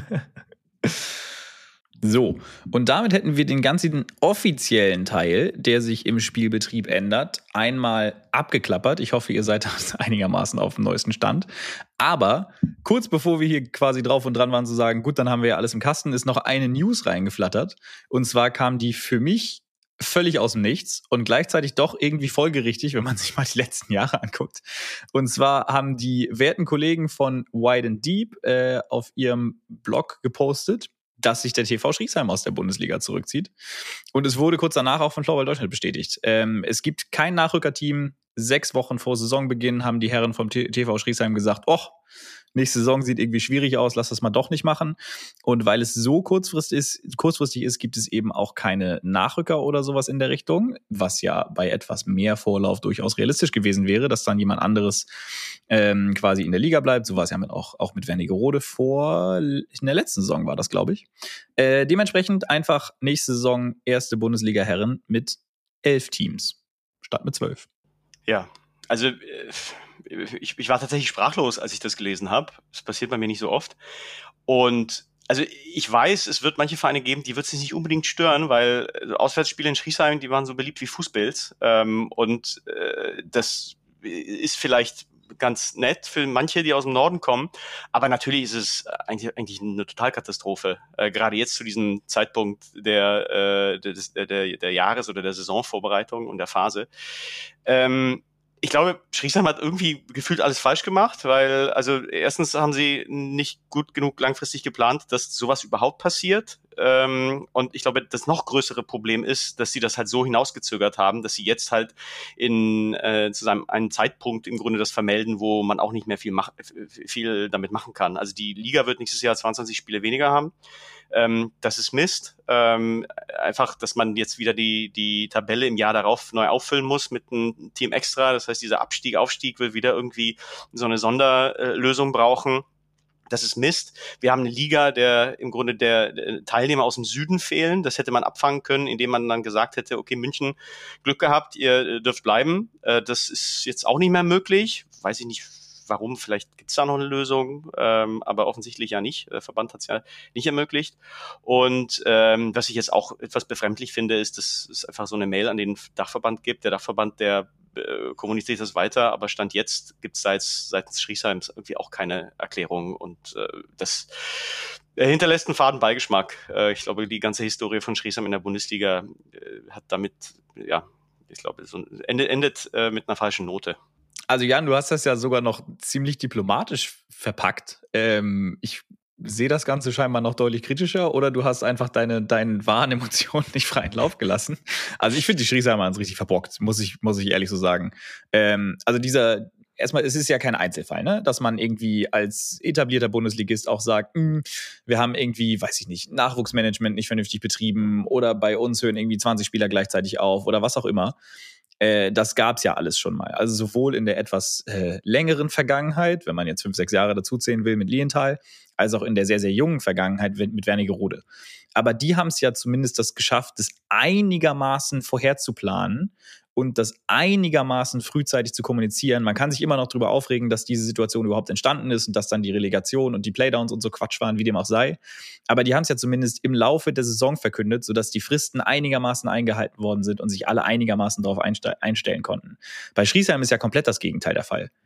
So, und damit hätten wir den ganzen offiziellen Teil, der sich im Spielbetrieb ändert, einmal abgeklappert. Ich hoffe, ihr seid einigermaßen auf dem neuesten Stand. Aber kurz bevor wir hier quasi drauf und dran waren zu sagen, gut, dann haben wir ja alles im Kasten, ist noch eine News reingeflattert. Und zwar kam die für mich völlig aus dem Nichts und gleichzeitig doch irgendwie folgerichtig, wenn man sich mal die letzten Jahre anguckt. Und zwar haben die werten Kollegen von Wide and Deep auf ihrem Blog gepostet, dass sich der TV Schriesheim aus der Bundesliga zurückzieht. Und es wurde kurz danach auch von Floorball Deutschland bestätigt. Es gibt kein Nachrückerteam. 6 Wochen vor Saisonbeginn haben die Herren vom TV Schriesheim gesagt, nächste Saison sieht irgendwie schwierig aus, lass das mal doch nicht machen. Und weil es so kurzfristig ist, gibt es eben auch keine Nachrücker oder sowas in der Richtung, was ja bei etwas mehr Vorlauf durchaus realistisch gewesen wäre, dass dann jemand anderes quasi in der Liga bleibt. So war es ja auch mit Wernigerode in der letzten Saison war das, glaube ich. Dementsprechend einfach nächste Saison erste Bundesliga-Herren mit 11 Teams statt mit 12. Ja, also ich war tatsächlich sprachlos, als ich das gelesen habe. Das passiert bei mir nicht so oft. Und also ich weiß, es wird manche Vereine geben, die wird es nicht unbedingt stören, weil Auswärtsspiele in Schriesheim, die waren so beliebt wie Fußballs. Das ist vielleicht ganz nett für manche, die aus dem Norden kommen. Aber natürlich ist es eigentlich eine Totalkatastrophe. Gerade jetzt zu diesem Zeitpunkt der Jahres- oder der Saisonvorbereitung und der Phase. Ich glaube, Schriesheim hat irgendwie gefühlt alles falsch gemacht, weil, also erstens haben sie nicht gut genug langfristig geplant, dass sowas überhaupt passiert. Und ich glaube, das noch größere Problem ist, dass sie das halt so hinausgezögert haben, dass sie jetzt halt zu einem Zeitpunkt im Grunde das vermelden, wo man auch nicht mehr viel damit machen kann. Also die Liga wird nächstes Jahr 22 Spiele weniger haben. Das ist Mist. Einfach, dass man jetzt wieder die Tabelle im Jahr darauf neu auffüllen muss mit einem Team extra. Das heißt, dieser Aufstieg wird wieder irgendwie so eine Sonderlösung brauchen. Das ist Mist. Wir haben eine Liga, der im Grunde der Teilnehmer aus dem Süden fehlen. Das hätte man abfangen können, indem man dann gesagt hätte, okay, München, Glück gehabt, ihr dürft bleiben. Das ist jetzt auch nicht mehr möglich. Weiß ich nicht, warum. Vielleicht gibt es da noch eine Lösung, aber offensichtlich ja nicht. Der Verband hat es ja nicht ermöglicht. Und was ich jetzt auch etwas befremdlich finde, ist, dass es einfach so eine Mail an den Dachverband gibt. Der Dachverband, der kommuniziert das weiter, aber Stand jetzt gibt es seitens Schriesheims irgendwie auch keine Erklärung und das hinterlässt einen faden Beigeschmack. Ich glaube, die ganze Historie von Schriesheim in der Bundesliga hat damit, ich glaube, endet mit einer falschen Note. Also Jan, du hast das ja sogar noch ziemlich diplomatisch verpackt. Ich sehe das Ganze scheinbar noch deutlich kritischer oder du hast einfach deinen wahren Emotionen nicht freien Lauf gelassen. Also ich finde die Schriesheimer haben es richtig verbockt, muss ich ehrlich so sagen. Also erstmal, es ist ja kein Einzelfall, ne? Dass man irgendwie als etablierter Bundesligist auch sagt, wir haben irgendwie, weiß ich nicht, Nachwuchsmanagement nicht vernünftig betrieben oder bei uns hören irgendwie 20 Spieler gleichzeitig auf oder was auch immer. Das gab's ja alles schon mal. Also sowohl in der etwas längeren Vergangenheit, wenn man jetzt 5, 6 Jahre dazuzählen will mit Lienthal, als auch in der sehr, sehr jungen Vergangenheit mit Wernigerode. Aber die haben es ja zumindest das geschafft, das einigermaßen vorherzuplanen und das einigermaßen frühzeitig zu kommunizieren. Man kann sich immer noch darüber aufregen, dass diese Situation überhaupt entstanden ist und dass dann die Relegation und die Playdowns und so Quatsch waren, wie dem auch sei. Aber die haben es ja zumindest im Laufe der Saison verkündet, sodass die Fristen einigermaßen eingehalten worden sind und sich alle einigermaßen darauf einstellen konnten. Bei Schriesheim ist ja komplett das Gegenteil der Fall.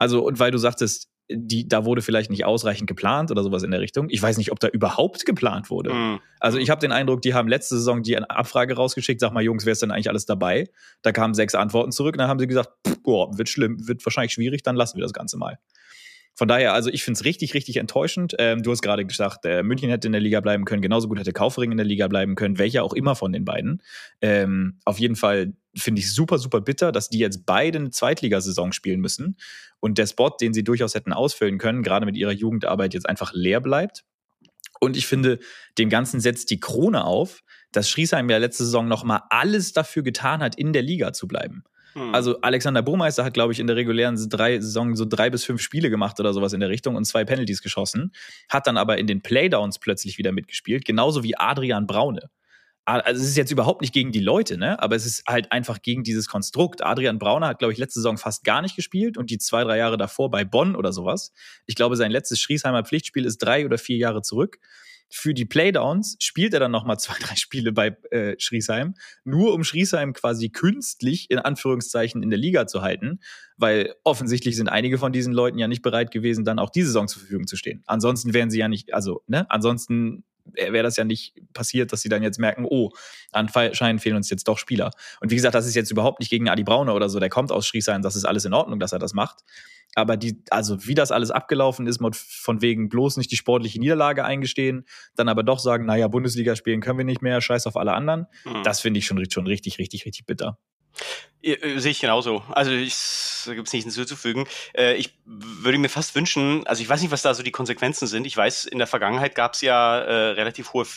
Also, und weil du sagtest, da wurde vielleicht nicht ausreichend geplant oder sowas in der Richtung. Ich weiß nicht, ob da überhaupt geplant wurde. Also ich habe den Eindruck, die haben letzte Saison die Abfrage rausgeschickt, sag mal Jungs, wer ist denn eigentlich alles dabei? Da kamen 6 Antworten zurück und dann haben sie gesagt, boah, wird schlimm, wird wahrscheinlich schwierig, dann lassen wir das Ganze mal. Von daher, also ich finde es richtig, richtig enttäuschend. Du hast gerade gesagt, München hätte in der Liga bleiben können, genauso gut hätte Kaufering in der Liga bleiben können, welcher auch immer von den beiden. Auf jeden Fall finde ich super, super bitter, dass die jetzt beide eine Zweitligasaison spielen müssen und der Spot, den sie durchaus hätten ausfüllen können, gerade mit ihrer Jugendarbeit jetzt einfach leer bleibt. Und ich finde, dem Ganzen setzt die Krone auf, dass Schriesheim ja letzte Saison nochmal alles dafür getan hat, in der Liga zu bleiben. Also Alexander Burmeister hat, glaube ich, in der regulären Saison so 3 bis 5 Spiele gemacht oder sowas in der Richtung und 2 Penalties geschossen, hat dann aber in den Playdowns plötzlich wieder mitgespielt, genauso wie Adrian Braune. Also es ist jetzt überhaupt nicht gegen die Leute, ne? Aber es ist halt einfach gegen dieses Konstrukt. Adrian Braune hat, glaube ich, letzte Saison fast gar nicht gespielt und die 2, 3 Jahre davor bei Bonn oder sowas. Ich glaube, sein letztes Schriesheimer Pflichtspiel ist 3 oder 4 Jahre zurück. Für die Playdowns spielt er dann nochmal 2, 3 Spiele bei Schriesheim, nur um Schriesheim quasi künstlich in Anführungszeichen in der Liga zu halten, weil offensichtlich sind einige von diesen Leuten ja nicht bereit gewesen, dann auch diese Saison zur Verfügung zu stehen. Ansonsten wären sie ja nicht, also, ne, ansonsten wäre das ja nicht passiert, dass sie dann jetzt merken, oh, anscheinend fehlen uns jetzt doch Spieler. Und wie gesagt, das ist jetzt überhaupt nicht gegen Adi Braune oder so, der kommt aus Schriesheim, das ist alles in Ordnung, dass er das macht. Aber also wie das alles abgelaufen ist, von wegen bloß nicht die sportliche Niederlage eingestehen, dann aber doch sagen, naja, Bundesliga spielen können wir nicht mehr, scheiß auf alle anderen, das finde ich schon richtig, richtig, richtig bitter. Sehe ich genauso. Also da gibt es nichts hinzuzufügen. Ich würde mir fast wünschen, also ich weiß nicht, was da so die Konsequenzen sind. Ich weiß, in der Vergangenheit gab es ja relativ hohe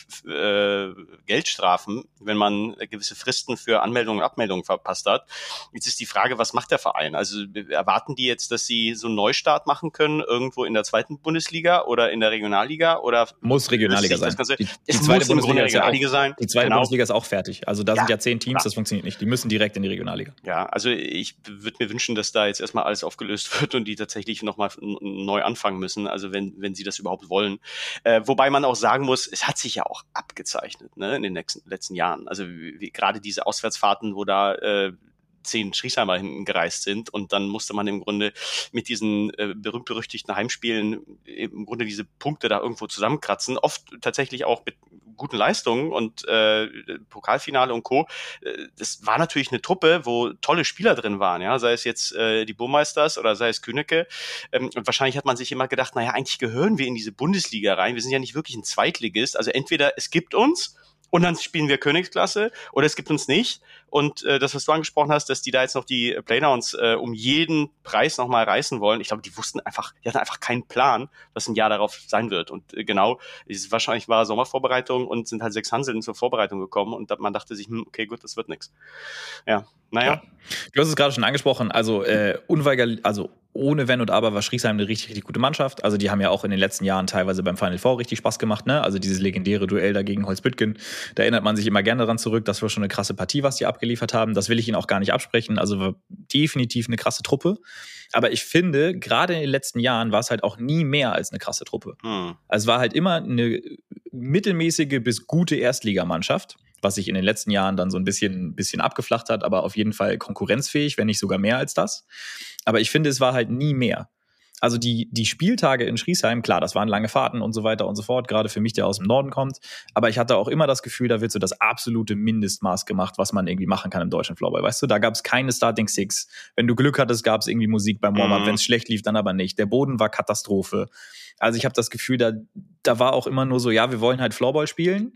Geldstrafen, wenn man gewisse Fristen für Anmeldungen und Abmeldungen verpasst hat. Jetzt ist die Frage, was macht der Verein? Also erwarten die jetzt, dass sie so einen Neustart machen können, irgendwo in der 2. Bundesliga oder in der Regionalliga? Oder muss Regionalliga sein. Die zweite Bundesliga sein. Die zweite Bundesliga ist auch fertig. Also da sind ja 10 Teams, das funktioniert nicht. Die müssen direkt in die Regionalliga. Ja, also ich würde mir wünschen, dass da jetzt erstmal alles aufgelöst wird und die tatsächlich nochmal neu anfangen müssen, also wenn sie das überhaupt wollen. Wobei man auch sagen muss, es hat sich ja auch abgezeichnet, ne, in den letzten Jahren. Also gerade diese Auswärtsfahrten, wo da 10 Schriesheimer hinten gereist sind und dann musste man im Grunde mit diesen berühmt-berüchtigten Heimspielen im Grunde diese Punkte da irgendwo zusammenkratzen, oft tatsächlich auch mit guten Leistungen und Pokalfinale und Co. Das war natürlich eine Truppe, wo tolle Spieler drin waren, ja, sei es jetzt die Burmeisters oder sei es Kühneke. Und wahrscheinlich hat man sich immer gedacht, naja, eigentlich gehören wir in diese Bundesliga rein, wir sind ja nicht wirklich ein Zweitligist, also entweder es gibt uns und dann spielen wir Königsklasse oder es gibt uns nicht. Und das, was du angesprochen hast, dass die da jetzt noch die Playdowns um jeden Preis nochmal reißen wollen, ich glaube, die hatten einfach keinen Plan, was ein Jahr darauf sein wird. Und genau, wahrscheinlich war Sommervorbereitung und sind halt 6 Hanseln zur Vorbereitung gekommen und man dachte sich, okay, gut, das wird nichts. Ja, naja. Ja. Du hast es gerade schon angesprochen, also unweigerlich, also ohne Wenn und Aber war Schriesheim eine richtig, richtig gute Mannschaft. Also die haben ja auch in den letzten Jahren teilweise beim Final Four richtig Spaß gemacht, ne? Also dieses legendäre Duell da gegen Holzbüttgen, da erinnert man sich immer gerne daran zurück. Das war schon eine krasse Partie, was die abgeliefert haben. Das will ich ihnen auch gar nicht absprechen. Also war definitiv eine krasse Truppe. Aber ich finde, gerade in den letzten Jahren war es halt auch nie mehr als eine krasse Truppe. Also es war halt immer eine mittelmäßige bis gute Erstligamannschaft, was sich in den letzten Jahren dann so ein bisschen abgeflacht hat, aber auf jeden Fall konkurrenzfähig, wenn nicht sogar mehr als das. Aber ich finde, es war halt nie mehr. Also die Spieltage in Schriesheim, klar, das waren lange Fahrten und so weiter und so fort, gerade für mich, der aus dem Norden kommt. Aber ich hatte auch immer das Gefühl, da wird so das absolute Mindestmaß gemacht, was man irgendwie machen kann im deutschen Floorball. Weißt du, da gab es keine Starting Six. Wenn du Glück hattest, gab es irgendwie Musik beim Warm-Up. Wenn es schlecht lief, dann aber nicht. Der Boden war Katastrophe. Also ich habe das Gefühl, da war auch immer nur so, ja, wir wollen halt Floorball spielen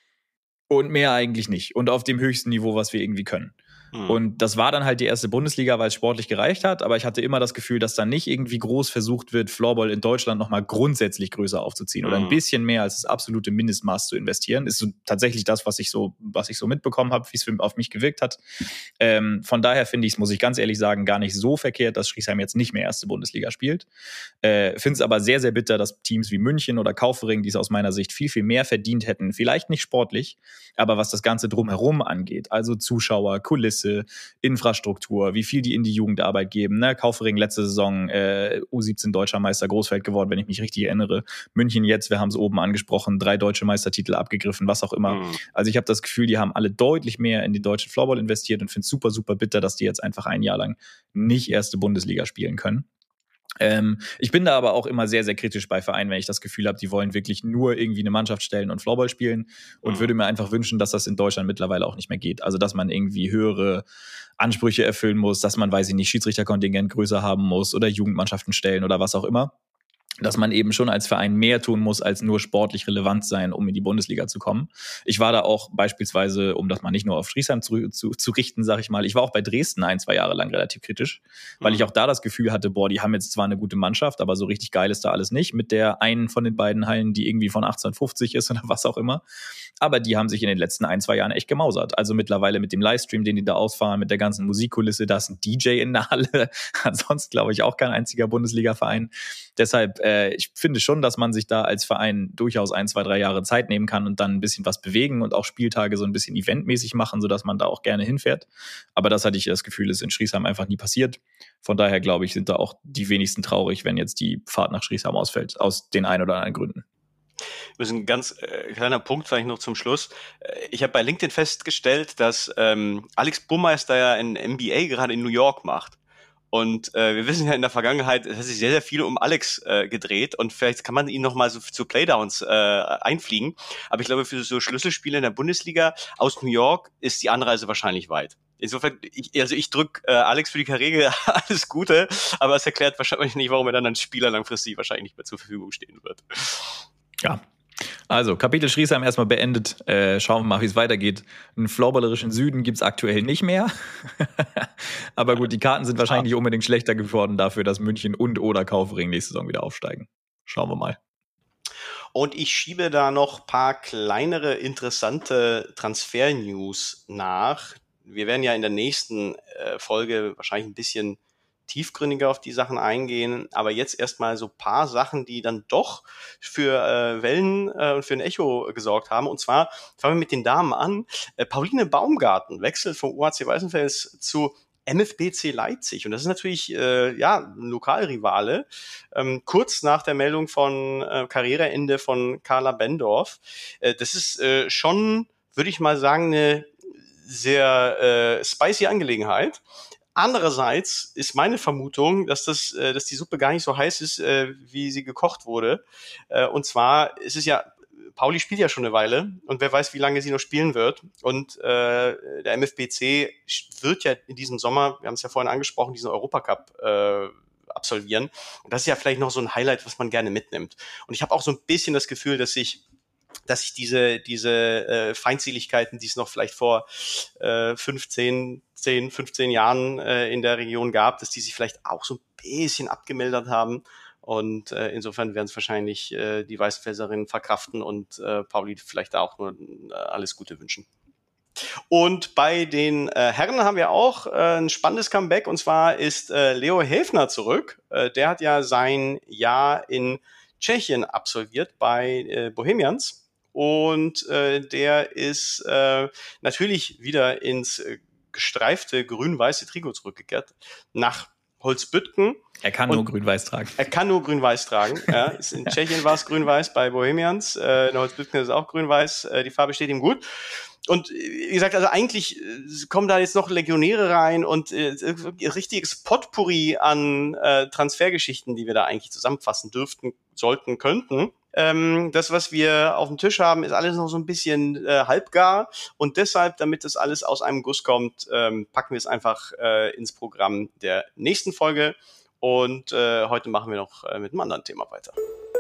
und mehr eigentlich nicht. Und auf dem höchsten Niveau, was wir irgendwie können. Und das war dann halt die erste Bundesliga, weil es sportlich gereicht hat. Aber ich hatte immer das Gefühl, dass dann nicht irgendwie groß versucht wird, Floorball in Deutschland nochmal grundsätzlich größer aufzuziehen oder ein bisschen mehr als das absolute Mindestmaß zu investieren. Ist so tatsächlich das, was ich so mitbekommen habe, wie es auf mich gewirkt hat. Von daher finde ich es, muss ich ganz ehrlich sagen, gar nicht so verkehrt, dass Schriesheim jetzt nicht mehr erste Bundesliga spielt. Finde es aber sehr, sehr bitter, dass Teams wie München oder Kaufering, die es aus meiner Sicht viel, viel mehr verdient hätten, vielleicht nicht sportlich, aber was das Ganze drumherum angeht, also Zuschauer, Kulisse, Infrastruktur, wie viel die in die Jugendarbeit geben. Ne? Kaufering letzte Saison U17 Deutscher Meister Großfeld geworden, wenn ich mich richtig erinnere. München jetzt, wir haben es oben angesprochen, 3 deutsche Meistertitel abgegriffen, was auch immer. Also ich habe das Gefühl, die haben alle deutlich mehr in den deutschen Floorball investiert und finde es super, super bitter, dass die jetzt einfach ein Jahr lang nicht erste Bundesliga spielen können. Ich bin da aber auch immer sehr, sehr kritisch bei Vereinen, wenn ich das Gefühl habe, die wollen wirklich nur irgendwie eine Mannschaft stellen und Floorball spielen und würde mir einfach wünschen, dass das in Deutschland mittlerweile auch nicht mehr geht. Also, dass man irgendwie höhere Ansprüche erfüllen muss, dass man, weiß ich nicht, Schiedsrichterkontingent größer haben muss oder Jugendmannschaften stellen oder was auch immer. Dass man eben schon als Verein mehr tun muss, als nur sportlich relevant sein, um in die Bundesliga zu kommen. Ich war da auch beispielsweise, um das mal nicht nur auf Friesheim zu richten, sag ich mal, ich war auch bei Dresden 1-2 Jahre lang relativ kritisch, weil ich auch da das Gefühl hatte, boah, die haben jetzt zwar eine gute Mannschaft, aber so richtig geil ist da alles nicht, mit der einen von den beiden Hallen, die irgendwie von 1850 ist oder was auch immer. Aber die haben sich in den letzten 1-2 Jahren echt gemausert. Also mittlerweile mit dem Livestream, den die da ausfahren, mit der ganzen Musikkulisse, da ist ein DJ in der Halle. Ansonsten glaube ich auch kein einziger Bundesliga-Verein. Deshalb, ich finde schon, dass man sich da als Verein durchaus 1, 2, 3 Jahre Zeit nehmen kann und dann ein bisschen was bewegen und auch Spieltage so ein bisschen eventmäßig machen, sodass man da auch gerne hinfährt. Aber das hatte ich das Gefühl, ist in Schriesheim einfach nie passiert. Von daher, glaube ich, sind da auch die wenigsten traurig, wenn jetzt die Fahrt nach Schriesheim ausfällt, aus den ein oder anderen Gründen. Das ist ein ganz kleiner Punkt, vielleicht noch zum Schluss. Ich habe bei LinkedIn festgestellt, dass Alex Burmeister ja ein MBA gerade in New York macht. Und wir wissen ja in der Vergangenheit, es hat sich sehr, sehr viel um Alex gedreht und vielleicht kann man ihn noch mal so zu Playdowns einfliegen. Aber ich glaube, für so Schlüsselspiele in der Bundesliga aus New York ist die Anreise wahrscheinlich weit. Insofern, ich drücke Alex für die Karriere alles Gute, aber es erklärt wahrscheinlich nicht, warum er dann als Spieler langfristig wahrscheinlich nicht mehr zur Verfügung stehen wird. Ja, also Kapitel Schriesheim erstmal beendet. Schauen wir mal, wie es weitergeht. Einen floorballerischen Süden gibt's aktuell nicht mehr. Aber gut, die Karten sind wahrscheinlich nicht unbedingt schlechter geworden dafür, dass München und oder Kaufering nächste Saison wieder aufsteigen. Schauen wir mal. Und ich schiebe da noch ein paar kleinere, interessante Transfer-News nach. Wir werden ja in der nächsten Folge wahrscheinlich ein bisschen tiefgründiger auf die Sachen eingehen, aber jetzt erstmal so ein paar Sachen, die dann doch für Wellen und für ein Echo gesorgt haben. Und zwar fangen wir mit den Damen an. Pauline Baumgarten wechselt vom UAC Weißenfels zu MFBC Leipzig. Und das ist natürlich ein Lokalrivale. Kurz nach der Meldung von Karriereende von Carla Bendorf. Das ist schon, würde ich mal sagen, eine sehr spicy Angelegenheit. Andererseits ist meine Vermutung, dass die Suppe gar nicht so heiß ist, wie sie gekocht wurde. Und zwar ist es ja, Pauli spielt ja schon eine Weile und wer weiß, wie lange sie noch spielen wird. Und der MFBC wird ja in diesem Sommer, wir haben es ja vorhin angesprochen, diesen Europacup absolvieren. Und das ist ja vielleicht noch so ein Highlight, was man gerne mitnimmt. Und ich habe auch so ein bisschen das Gefühl, dass ich diese Feindseligkeiten, die es noch vielleicht vor 15 Jahren in der Region gab, dass die sich vielleicht auch so ein bisschen abgemildert haben. Und insofern werden es wahrscheinlich die Weißenfelserinnen verkraften und Pauli vielleicht da auch nur alles Gute wünschen. Und bei den Herren haben wir auch ein spannendes Comeback. Und zwar ist Leo Häfner zurück. Der hat ja sein Jahr in Tschechien absolviert bei Bohemians. Und der ist natürlich wieder ins gestreifte grün-weiße Trikot zurückgekehrt nach Holzbüttgen. Er kann nur grün-weiß tragen. Er kann nur grün-weiß tragen. Ja. In Tschechien war es grün-weiß, bei Bohemians. In Holzbüttgen ist es auch grün-weiß. Die Farbe steht ihm gut. Und wie gesagt, also eigentlich kommen da jetzt noch Legionäre rein und richtiges Potpourri an Transfergeschichten, die wir da eigentlich zusammenfassen dürften, sollten, könnten. Das, was wir auf dem Tisch haben, ist alles noch so ein bisschen halbgar und deshalb, damit das alles aus einem Guss kommt, packen wir es einfach ins Programm der nächsten Folge und heute machen wir noch mit einem anderen Thema weiter.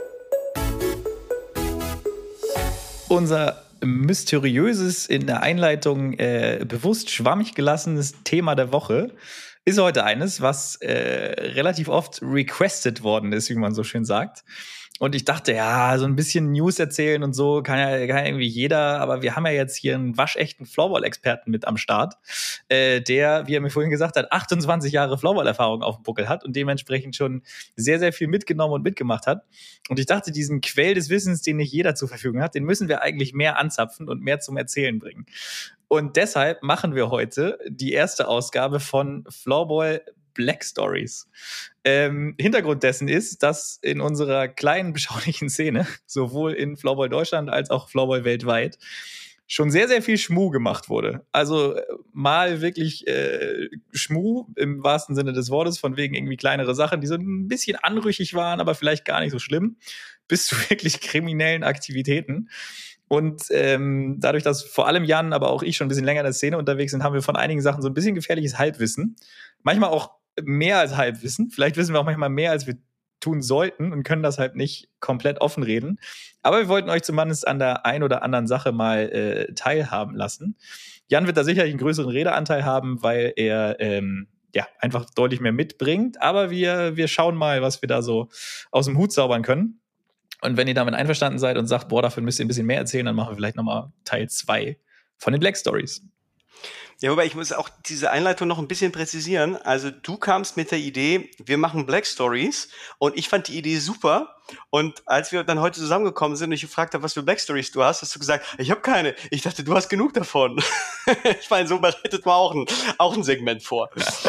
Unser mysteriöses, in der Einleitung bewusst schwammig gelassenes Thema der Woche ist heute eines, was relativ oft requested worden ist, wie man so schön sagt. Und ich dachte, ja, so ein bisschen News erzählen und so kann ja irgendwie jeder, aber wir haben ja jetzt hier einen waschechten Floorball-Experten mit am Start, der, wie er mir vorhin gesagt hat, 28 Jahre Floorball-Erfahrung auf dem Buckel hat und dementsprechend schon sehr, sehr viel mitgenommen und mitgemacht hat. Und ich dachte, diesen Quell des Wissens, den nicht jeder zur Verfügung hat, den müssen wir eigentlich mehr anzapfen und mehr zum Erzählen bringen. Und deshalb machen wir heute die erste Ausgabe von Floorball Black Stories. Hintergrund dessen ist, dass in unserer kleinen, beschaulichen Szene, sowohl in Floorball Deutschland als auch Floorball weltweit, schon sehr, sehr viel Schmuh gemacht wurde. Also mal wirklich Schmuh im wahrsten Sinne des Wortes, von wegen irgendwie kleinere Sachen, die so ein bisschen anrüchig waren, aber vielleicht gar nicht so schlimm, bis zu wirklich kriminellen Aktivitäten. Und dadurch, dass vor allem Jan, aber auch ich schon ein bisschen länger in der Szene unterwegs sind, haben wir von einigen Sachen so ein bisschen gefährliches Halbwissen. Manchmal auch mehr als Halbwissen. Vielleicht wissen wir auch manchmal mehr, als wir tun sollten und können das halt nicht komplett offen reden. Aber wir wollten euch zumindest an der ein oder anderen Sache mal teilhaben lassen. Jan wird da sicherlich einen größeren Redeanteil haben, weil er einfach deutlich mehr mitbringt. Aber wir schauen mal, was wir da so aus dem Hut zaubern können. Und wenn ihr damit einverstanden seid und sagt, boah, dafür müsst ihr ein bisschen mehr erzählen, dann machen wir vielleicht nochmal Teil 2 von den Black Stories. Ja, wobei ich muss auch diese Einleitung noch ein bisschen präzisieren. Also du kamst mit der Idee, wir machen Black Stories und ich fand die Idee super. Und als wir dann heute zusammengekommen sind und ich gefragt habe, was für Black Stories du hast du gesagt, ich habe keine. Ich dachte, du hast genug davon. Ich meine, so bereitet man auch ein Segment vor.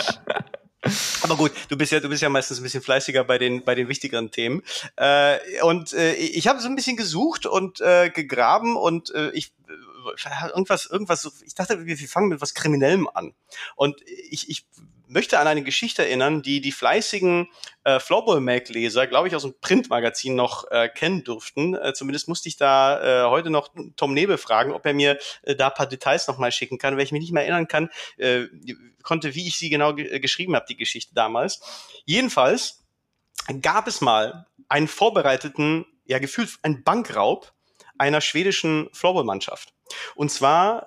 Aber gut, du bist ja meistens ein bisschen fleißiger bei den wichtigeren Themen. Ich habe so ein bisschen gesucht und gegraben und ich dachte, wir fangen mit was Kriminellem an. Und ich möchte an eine Geschichte erinnern, die fleißigen Floorball-Mag-Leser, glaube ich, aus dem Printmagazin noch kennen durften. Zumindest musste ich da heute noch Tom Nebel fragen, ob er mir da ein paar Details noch mal schicken kann, weil ich mich nicht mehr erinnern konnte, wie ich sie genau geschrieben habe, die Geschichte damals. Jedenfalls gab es mal einen vorbereiteten, ja gefühlt ein Bankraub einer schwedischen Floorball-Mannschaft. Und zwar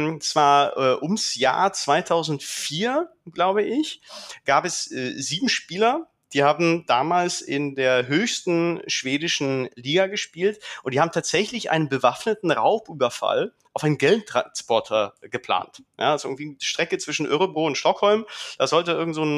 ums Jahr 2004, glaube ich, gab es 7 Spieler, die haben damals in der höchsten schwedischen Liga gespielt und die haben tatsächlich einen bewaffneten Raubüberfall auf einen Geldtransporter geplant. Ja, also irgendwie eine Strecke zwischen Örebro und Stockholm. Da sollte irgend so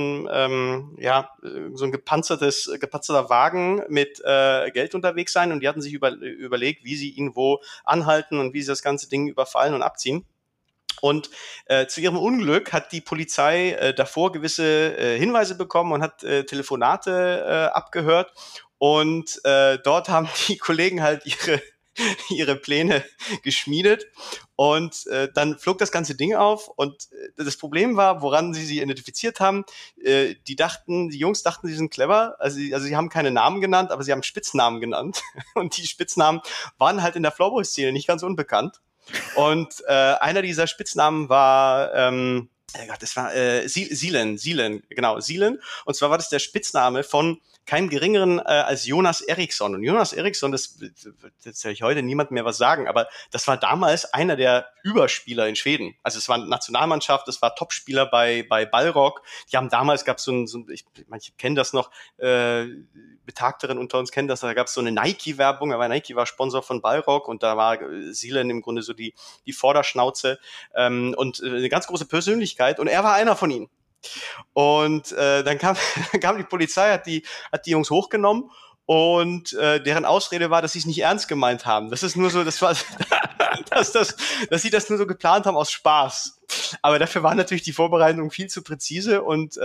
ein gepanzerter Wagen mit Geld unterwegs sein und die hatten sich überlegt, wie sie ihn wo anhalten und wie sie das ganze Ding überfallen und abziehen. Und zu ihrem Unglück hat die Polizei davor gewisse Hinweise bekommen und hat Telefonate abgehört. Und dort haben die Kollegen halt ihre Pläne geschmiedet. Und dann flog das ganze Ding auf. Und das Problem war, woran sie identifiziert haben, die Jungs dachten, sie sind clever. Also sie haben keine Namen genannt, aber sie haben Spitznamen genannt. Und die Spitznamen waren halt in der Floorball-Szene nicht ganz unbekannt. Und einer dieser Spitznamen war, das war Silen, genau, Silen. Und zwar war das der Spitzname von keinem geringeren als Jonas Eriksson. Und Jonas Eriksson, das soll ich heute niemand mehr was sagen, aber das war damals einer der Überspieler in Schweden. Also es war eine Nationalmannschaft, es war Topspieler bei Ballrock. Die haben damals, gab es manche kennen das noch, Betagteren unter uns kennen das, da gab es so eine Nike-Werbung, aber Nike war Sponsor von Ballrock und da war Silen im Grunde so die Vorderschnauze und eine ganz große Persönlichkeit und er war einer von ihnen. Und dann kam die Polizei, hat die Jungs hochgenommen und deren Ausrede war, dass sie es nicht ernst gemeint haben. Das ist nur so, dass sie das nur so geplant haben aus Spaß. Aber dafür war natürlich die Vorbereitung viel zu präzise und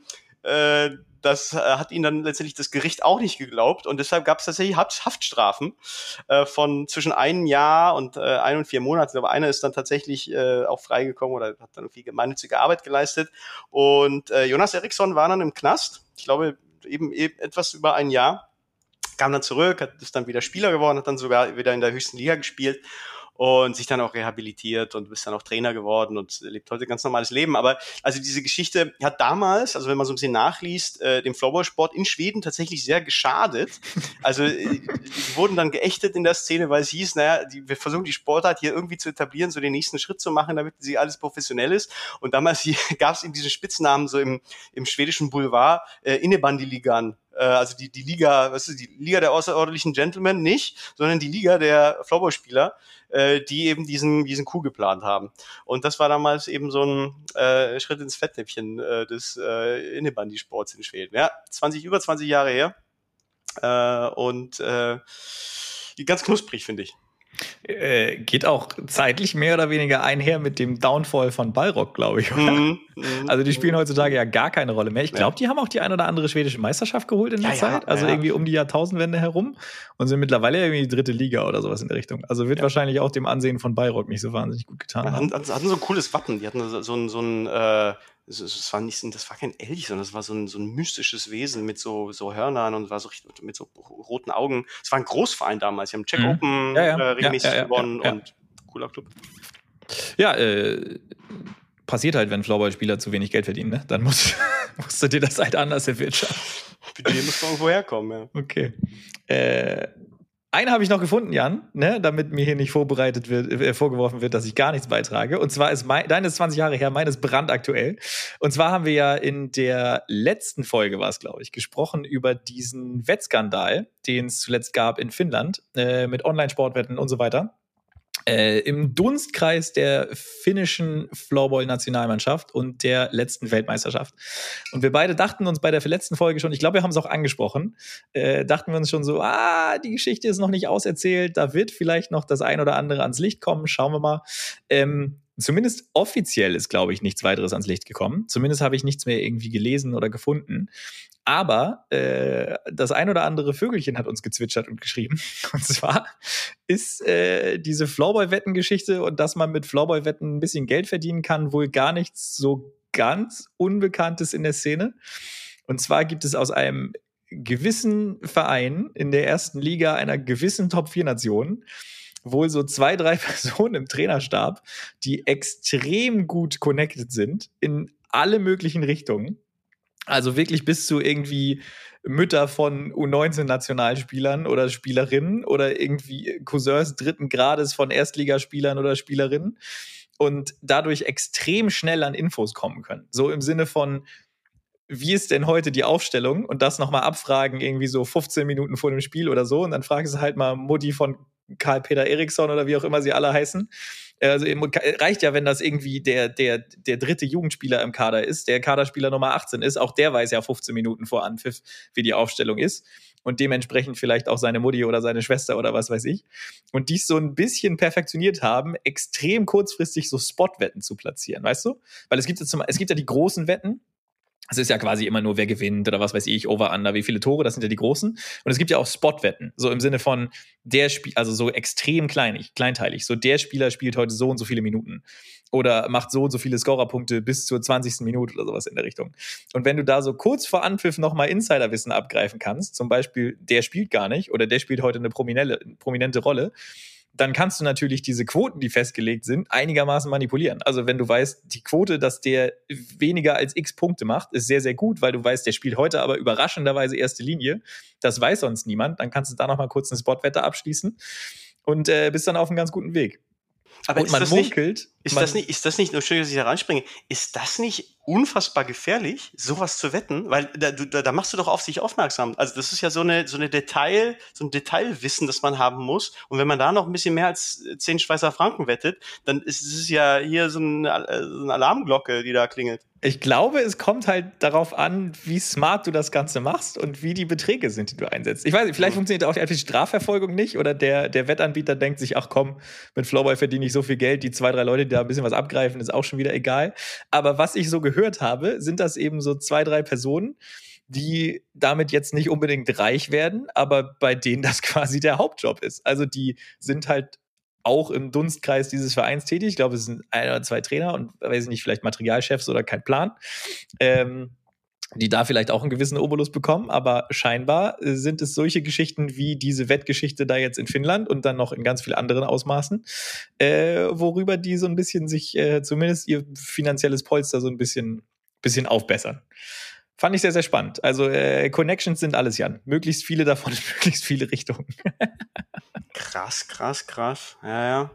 das hat ihnen dann letztendlich das Gericht auch nicht geglaubt und deshalb gab es tatsächlich Haftstrafen von zwischen 1 Jahr und 1 und 4 Monaten. Aber einer ist dann tatsächlich auch freigekommen oder hat dann viel gemeinnützige Arbeit geleistet. Und Jonas Eriksson war dann im Knast, ich glaube eben etwas über 1 Jahr, kam dann zurück, ist dann wieder Spieler geworden, hat dann sogar wieder in der höchsten Liga gespielt und sich dann auch rehabilitiert und ist dann auch Trainer geworden und lebt heute ein ganz normales Leben. Aber also diese Geschichte hat damals, also wenn man so ein bisschen nachliest, dem Floorballsport in Schweden tatsächlich sehr geschadet. Also die wurden dann geächtet in der Szene, weil es hieß, wir versuchen die Sportart hier irgendwie zu etablieren, so den nächsten Schritt zu machen, damit sie alles professionell ist. Und damals gab es eben diesen Spitznamen so im schwedischen Boulevard, Innebandy-Ligan. Also die Liga, die Liga der außerordentlichen Gentlemen nicht, sondern die Liga der Floorballspieler, die eben diesen Coup geplant haben. Und das war damals eben so ein Schritt ins Fettnäpfchen des Innebandy-Sports in Schweden. Ja, über 20 Jahre her. Und ganz knusprig, finde ich. Geht auch zeitlich mehr oder weniger einher mit dem Downfall von Balrog, glaube ich. Also die spielen heutzutage ja gar keine Rolle mehr. Ich glaube, die haben auch die ein oder andere schwedische Meisterschaft geholt in der Zeit. Also irgendwie um die Jahrtausendwende herum. Und sind mittlerweile irgendwie die 3. Liga oder sowas in der Richtung. Also wird wahrscheinlich auch dem Ansehen von Balrog nicht so wahnsinnig gut getan haben. Hatten so ein cooles Wappen. Die hatten so ein das war kein Elch, sondern das war so ein mystisches Wesen mit so Hörnern und war so richtig mit so roten Augen. Es war ein Großverein damals. Die haben Czech Open regelmäßig gewonnen und cooler Club. Ja, passiert halt, wenn Floorball-Spieler zu wenig Geld verdienen, ne? Dann musst du dir das halt anders erwirtschaften. Budget muss irgendwo herkommen, ja. Okay. Einen habe ich noch gefunden, Jan, ne, damit mir hier nicht vorgeworfen wird, dass ich gar nichts beitrage. Und zwar ist deine ist 20 Jahre her, meines brandaktuell. Und zwar haben wir ja in der letzten Folge, war es, glaube ich, gesprochen über diesen Wettskandal, den es zuletzt gab in Finnland, mit Online-Sportwetten und so weiter. Im Dunstkreis der finnischen Floorball-Nationalmannschaft und der letzten Weltmeisterschaft. Und wir beide dachten uns bei der letzten Folge schon, ich glaube, wir haben es auch angesprochen, dachten wir uns schon so, die Geschichte ist noch nicht auserzählt, da wird vielleicht noch das ein oder andere ans Licht kommen, schauen wir mal. Zumindest offiziell ist, glaube ich, nichts weiteres ans Licht gekommen. Zumindest habe ich nichts mehr irgendwie gelesen oder gefunden. Aber das ein oder andere Vögelchen hat uns gezwitschert und geschrieben. Und zwar ist diese Floorball-Wetten-Geschichte und dass man mit Floorball-Wetten ein bisschen Geld verdienen kann, wohl gar nichts so ganz Unbekanntes in der Szene. Und zwar gibt es aus einem gewissen Verein in der 1. Liga einer gewissen Top-4-Nation wohl so 2, 3 Personen im Trainerstab, die extrem gut connected sind in alle möglichen Richtungen. Also wirklich bis zu irgendwie Mütter von U19-Nationalspielern oder Spielerinnen oder irgendwie Cousins 3. Grades von Erstligaspielern oder Spielerinnen und dadurch extrem schnell an Infos kommen können. So im Sinne von, wie ist denn heute die Aufstellung? Und das nochmal abfragen, irgendwie so 15 Minuten vor dem Spiel oder so. Und dann fragst du halt mal Mutti von Karl-Peter Eriksson oder wie auch immer sie alle heißen. Also reicht ja, wenn das irgendwie der 3. Jugendspieler im Kader ist, der Kaderspieler Nummer 18 ist. Auch der weiß ja 15 Minuten vor Anpfiff, wie die Aufstellung ist. Und dementsprechend vielleicht auch seine Mutti oder seine Schwester oder was weiß ich. Und dies so ein bisschen perfektioniert haben, extrem kurzfristig so Spotwetten zu platzieren, weißt du? Weil es gibt ja die großen Wetten. Es ist ja quasi immer nur, wer gewinnt oder was weiß ich, Over, Under, wie viele Tore, das sind ja die großen. Und es gibt ja auch Spotwetten, so im Sinne von also so extrem kleinteilig. So der Spieler spielt heute so und so viele Minuten oder macht so und so viele Scorerpunkte bis zur 20. Minute oder sowas in der Richtung. Und wenn du da so kurz vor Anpfiff nochmal Insiderwissen abgreifen kannst, zum Beispiel, der spielt gar nicht oder der spielt heute eine prominente Rolle, dann kannst du natürlich diese Quoten, die festgelegt sind, einigermaßen manipulieren. Also wenn du weißt, die Quote, dass der weniger als x Punkte macht, ist sehr, sehr gut, weil du weißt, der spielt heute aber überraschenderweise erste Linie. Das weiß sonst niemand. Dann kannst du da noch mal kurz eine Spotwette abschließen und bist dann auf einem ganz guten Weg. Aber und man munkelt. Ist das nicht, nur schön, dass ich da reinspringe, ist das nicht unfassbar gefährlich, sowas zu wetten? Weil da machst du doch auf sich aufmerksam. Also das ist ja so ein Detailwissen, das man haben muss. Und wenn man da noch ein bisschen mehr als 10 Schweizer Franken wettet, dann ist es ja hier so eine Alarmglocke, die da klingelt. Ich glaube, es kommt halt darauf an, wie smart du das Ganze machst und wie die Beträge sind, die du einsetzt. Ich weiß nicht, vielleicht funktioniert auch die Strafverfolgung nicht oder der Wettanbieter denkt sich, ach komm, mit Floorball verdiene ich so viel Geld, die 2, 3 Leute, die da ein bisschen was abgreifen, ist auch schon wieder egal. Aber was ich so gehört habe, sind das eben so 2, 3 Personen, die damit jetzt nicht unbedingt reich werden, aber bei denen das quasi der Hauptjob ist. Also die sind halt auch im Dunstkreis dieses Vereins tätig. Ich glaube, es sind 1 oder 2 Trainer und, weiß ich nicht, vielleicht Materialchefs oder kein Plan, die da vielleicht auch einen gewissen Obolus bekommen. Aber scheinbar sind es solche Geschichten wie diese Wettgeschichte da jetzt in Finnland und dann noch in ganz vielen anderen Ausmaßen, worüber die so ein bisschen sich zumindest ihr finanzielles Polster so ein bisschen aufbessern. Fand ich sehr, sehr spannend. Also Connections sind alles, Jan. Möglichst viele davon in möglichst viele Richtungen. Krass. Ja.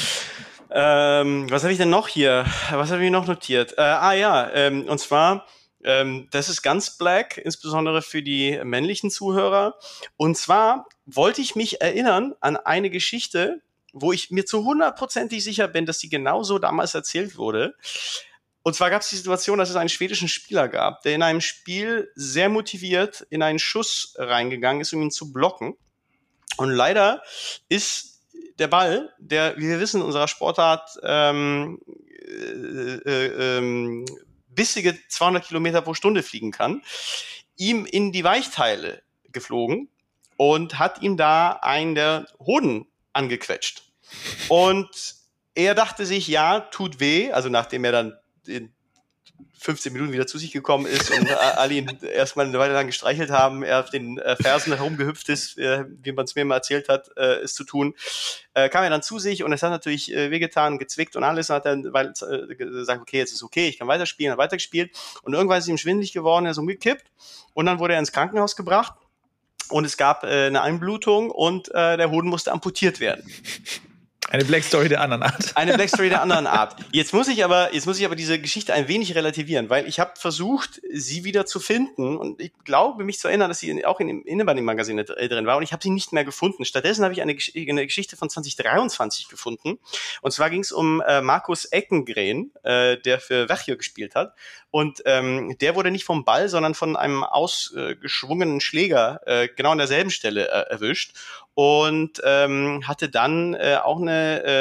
Was habe ich denn noch hier? Was habe ich noch notiert? Und zwar, das ist ganz black, insbesondere für die männlichen Zuhörer. Und zwar wollte ich mich erinnern an eine Geschichte, wo ich mir zu 100%ig sicher bin, dass die genauso damals erzählt wurde. Und zwar gab es die Situation, dass es einen schwedischen Spieler gab, der in einem Spiel sehr motiviert in einen Schuss reingegangen ist, um ihn zu blocken. Und leider ist der Ball, der, wie wir wissen, in unserer Sportart bissige 200 Kilometer pro Stunde fliegen kann, ihm in die Weichteile geflogen und hat ihm da einen der Hoden angequetscht. Und er dachte sich, ja, tut weh, also nachdem er dann in 15 Minuten wieder zu sich gekommen ist und alle ihn erstmal eine Weile lang gestreichelt haben, er auf den Fersen herumgehüpft ist, wie man es mir mal erzählt hat, es zu tun, kam er dann zu sich und es hat natürlich wehgetan, gezwickt und alles, und hat dann gesagt, okay, jetzt ist okay, ich kann weiterspielen, hat weitergespielt und irgendwann ist ihm schwindelig geworden, er ist umgekippt und dann wurde er ins Krankenhaus gebracht und es gab eine Einblutung und der Hoden musste amputiert werden. Eine Black Story der anderen Art. Eine Black Story der anderen Art. Jetzt muss ich aber diese Geschichte ein wenig relativieren, weil ich habe versucht, sie wieder zu finden und ich glaube, mich zu erinnern, dass sie auch in dem Innenbahn-Magazin drin war und ich habe sie nicht mehr gefunden. Stattdessen habe ich eine Geschichte von 2023 gefunden und zwar ging es um Markus Eckengren, der für Wechio gespielt hat und der wurde nicht vom Ball, sondern von einem ausgeschwungenen Schläger genau an derselben Stelle erwischt und hatte dann auch eine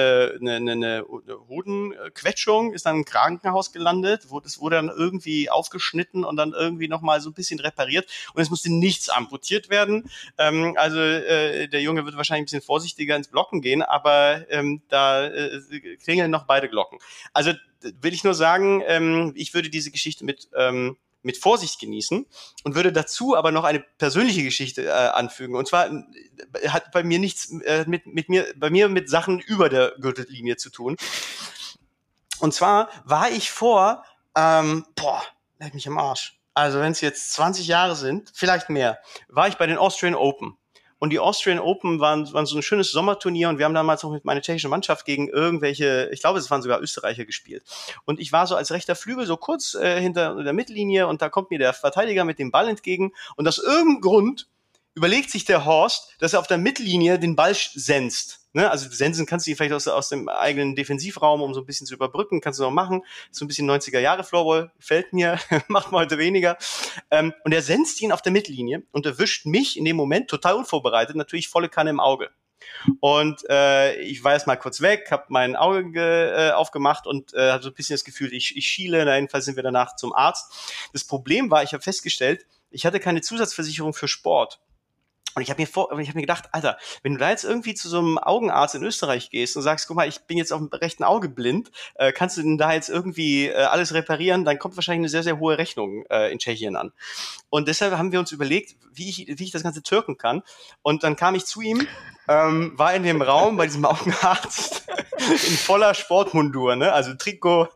Hodenquetschung, ist dann im Krankenhaus gelandet, es wurde dann irgendwie aufgeschnitten und dann irgendwie nochmal so ein bisschen repariert und es musste nichts amputiert werden. Der Junge wird wahrscheinlich ein bisschen vorsichtiger ins Blocken gehen, aber da klingeln noch beide Glocken. Also will ich nur sagen, ich würde diese Geschichte mit Vorsicht genießen und würde dazu aber noch eine persönliche Geschichte anfügen. Und zwar hat bei mir nichts mit Sachen über der Gürtellinie zu tun. Und zwar war ich leck mich am Arsch. Also wenn es jetzt 20 Jahre sind, vielleicht mehr, war ich bei den Austrian Open. Und die Austrian Open waren so ein schönes Sommerturnier und wir haben damals auch mit meiner tschechischen Mannschaft gegen irgendwelche, ich glaube, es waren sogar Österreicher gespielt. Und ich war so als rechter Flügel so kurz hinter der Mittellinie und da kommt mir der Verteidiger mit dem Ball entgegen und aus irgendeinem Grund überlegt sich der Horst, dass er auf der Mittellinie den Ball senzt. Ne? Also sensen kannst du ihn vielleicht aus dem eigenen Defensivraum, um so ein bisschen zu überbrücken, kannst du noch machen. So ein bisschen 90er-Jahre-Floorball, gefällt mir, macht man heute weniger. Und er senzt ihn auf der Mittellinie und erwischt mich in dem Moment total unvorbereitet, natürlich volle Kanne im Auge. Und ich war erst mal kurz weg, habe mein Auge aufgemacht und habe so ein bisschen das Gefühl, ich schiele. Na, jedenfalls sind wir danach zum Arzt. Das Problem war, ich habe festgestellt, ich hatte keine Zusatzversicherung für Sport. Und ich habe mir gedacht, Alter, wenn du da jetzt irgendwie zu so einem Augenarzt in Österreich gehst und sagst, guck mal, ich bin jetzt auf dem rechten Auge blind, kannst du denn da jetzt irgendwie alles reparieren? Dann kommt wahrscheinlich eine sehr, sehr hohe Rechnung in Tschechien an. Und deshalb haben wir uns überlegt, wie ich das Ganze türken kann. Und dann kam ich zu ihm, war in dem Raum bei diesem Augenarzt in voller Sportmundur, ne? Also Trikot,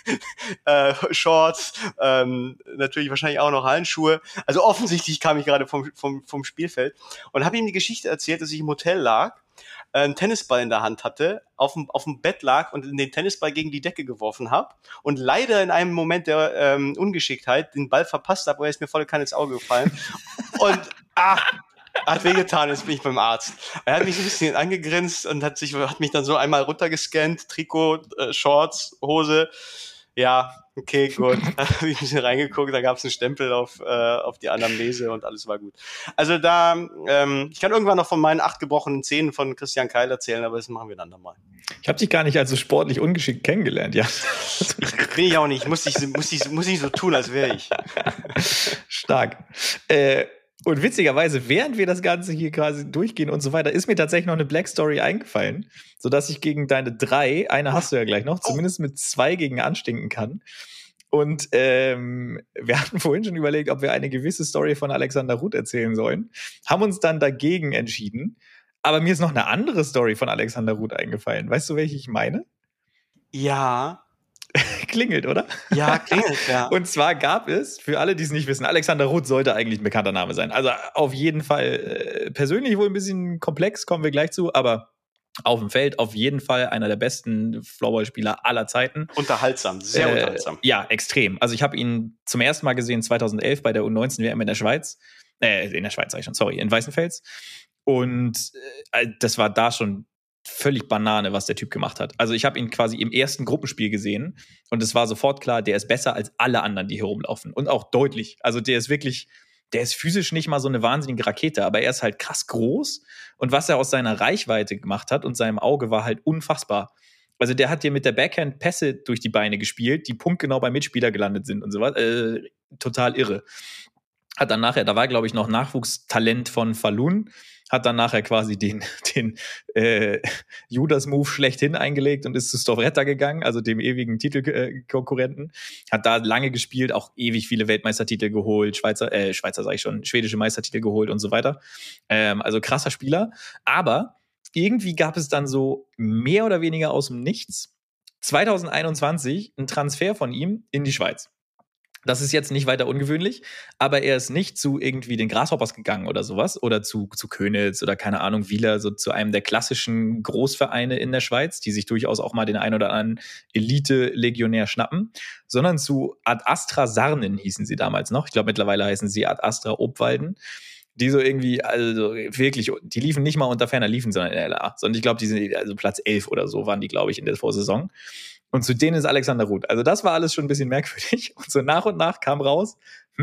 Shorts, natürlich wahrscheinlich auch noch Handschuhe. Also offensichtlich kam ich gerade vom Spielfeld und habe ihm die Geschichte erzählt, dass ich im Hotel lag, einen Tennisball in der Hand hatte, auf dem Bett lag und den Tennisball gegen die Decke geworfen habe und leider in einem Moment der Ungeschicktheit den Ball verpasst habe, weil er ist mir volle Kanne ins Auge gefallen und hat wehgetan, jetzt bin ich beim Arzt. Er hat mich ein bisschen angegrinst und hat mich dann so einmal runtergescannt, Trikot, Shorts, Hose. Ja, okay, gut. Da habe ich ein bisschen reingeguckt, da gab es einen Stempel auf die Anamnese und alles war gut. Also da, ich kann irgendwann noch von meinen 8 gebrochenen Zähnen von Christian Keil erzählen, aber das machen wir dann nochmal. Ich habe dich gar nicht als so sportlich ungeschickt kennengelernt, ja. Bin ich auch nicht. Muss ich so tun, als wäre ich. Stark. Und witzigerweise, während wir das Ganze hier quasi durchgehen und so weiter, ist mir tatsächlich noch eine Black Story eingefallen, sodass ich gegen deine 3, eine hast du ja gleich noch, zumindest mit 2 gegen anstinken kann. Und wir hatten vorhin schon überlegt, ob wir eine gewisse Story von Alexander Ruth erzählen sollen, haben uns dann dagegen entschieden. Aber mir ist noch eine andere Story von Alexander Ruth eingefallen. Weißt du, welche ich meine? Ja. Klingelt, oder? Ja, klingelt, ja. Und zwar gab es, für alle, die es nicht wissen, Alexander Ruth sollte eigentlich ein bekannter Name sein. Also auf jeden Fall persönlich wohl ein bisschen komplex, kommen wir gleich zu, aber auf dem Feld auf jeden Fall einer der besten Floorball-Spieler aller Zeiten. Unterhaltsam, sehr unterhaltsam. Ja, extrem. Also ich habe ihn zum ersten Mal gesehen 2011 bei der U19-WM in der Schweiz. In der Schweiz sag ich schon, sorry, in Weißenfels. Und das war da schon völlig Banane, was der Typ gemacht hat. Also ich habe ihn quasi im ersten Gruppenspiel gesehen und es war sofort klar, der ist besser als alle anderen, die hier rumlaufen. Und auch deutlich. Also der ist wirklich der ist physisch nicht mal so eine wahnsinnige Rakete, aber er ist halt krass groß und was er aus seiner Reichweite gemacht hat und seinem Auge war halt unfassbar. Also der hat dir mit der Backhand Pässe durch die Beine gespielt, die punktgenau beim Mitspieler gelandet sind und sowas. Total irre. Hat dann nachher, da war glaube ich noch Nachwuchstalent von Falun, hat dann nachher quasi den Judas-Move schlechthin eingelegt und ist zu Stovretta gegangen, also dem ewigen Titelkonkurrenten. Hat da lange gespielt, auch ewig viele Weltmeistertitel geholt, Schweizer sage ich schon, schwedische Meistertitel geholt und so weiter. Also krasser Spieler. Aber irgendwie gab es dann so mehr oder weniger aus dem Nichts 2021 einen Transfer von ihm in die Schweiz. Das ist jetzt nicht weiter ungewöhnlich, aber er ist nicht zu irgendwie den Grasshoppers gegangen oder sowas oder zu Könitz oder keine Ahnung, Wieler, so zu einem der klassischen Großvereine in der Schweiz, die sich durchaus auch mal den ein oder anderen Elite-Legionär schnappen, sondern zu Ad Astra Sarnen hießen sie damals noch. Ich glaube, mittlerweile heißen sie Ad Astra Obwalden. Die so irgendwie, also wirklich, die liefen nicht mal unter ferner Liefen, sondern in der LA. Sondern ich glaube, die sind also Platz 11 oder so waren die, glaube ich, in der Vorsaison. Und zu denen ist Alexander Ruth. Also das war alles schon ein bisschen merkwürdig. Und so nach und nach kam raus,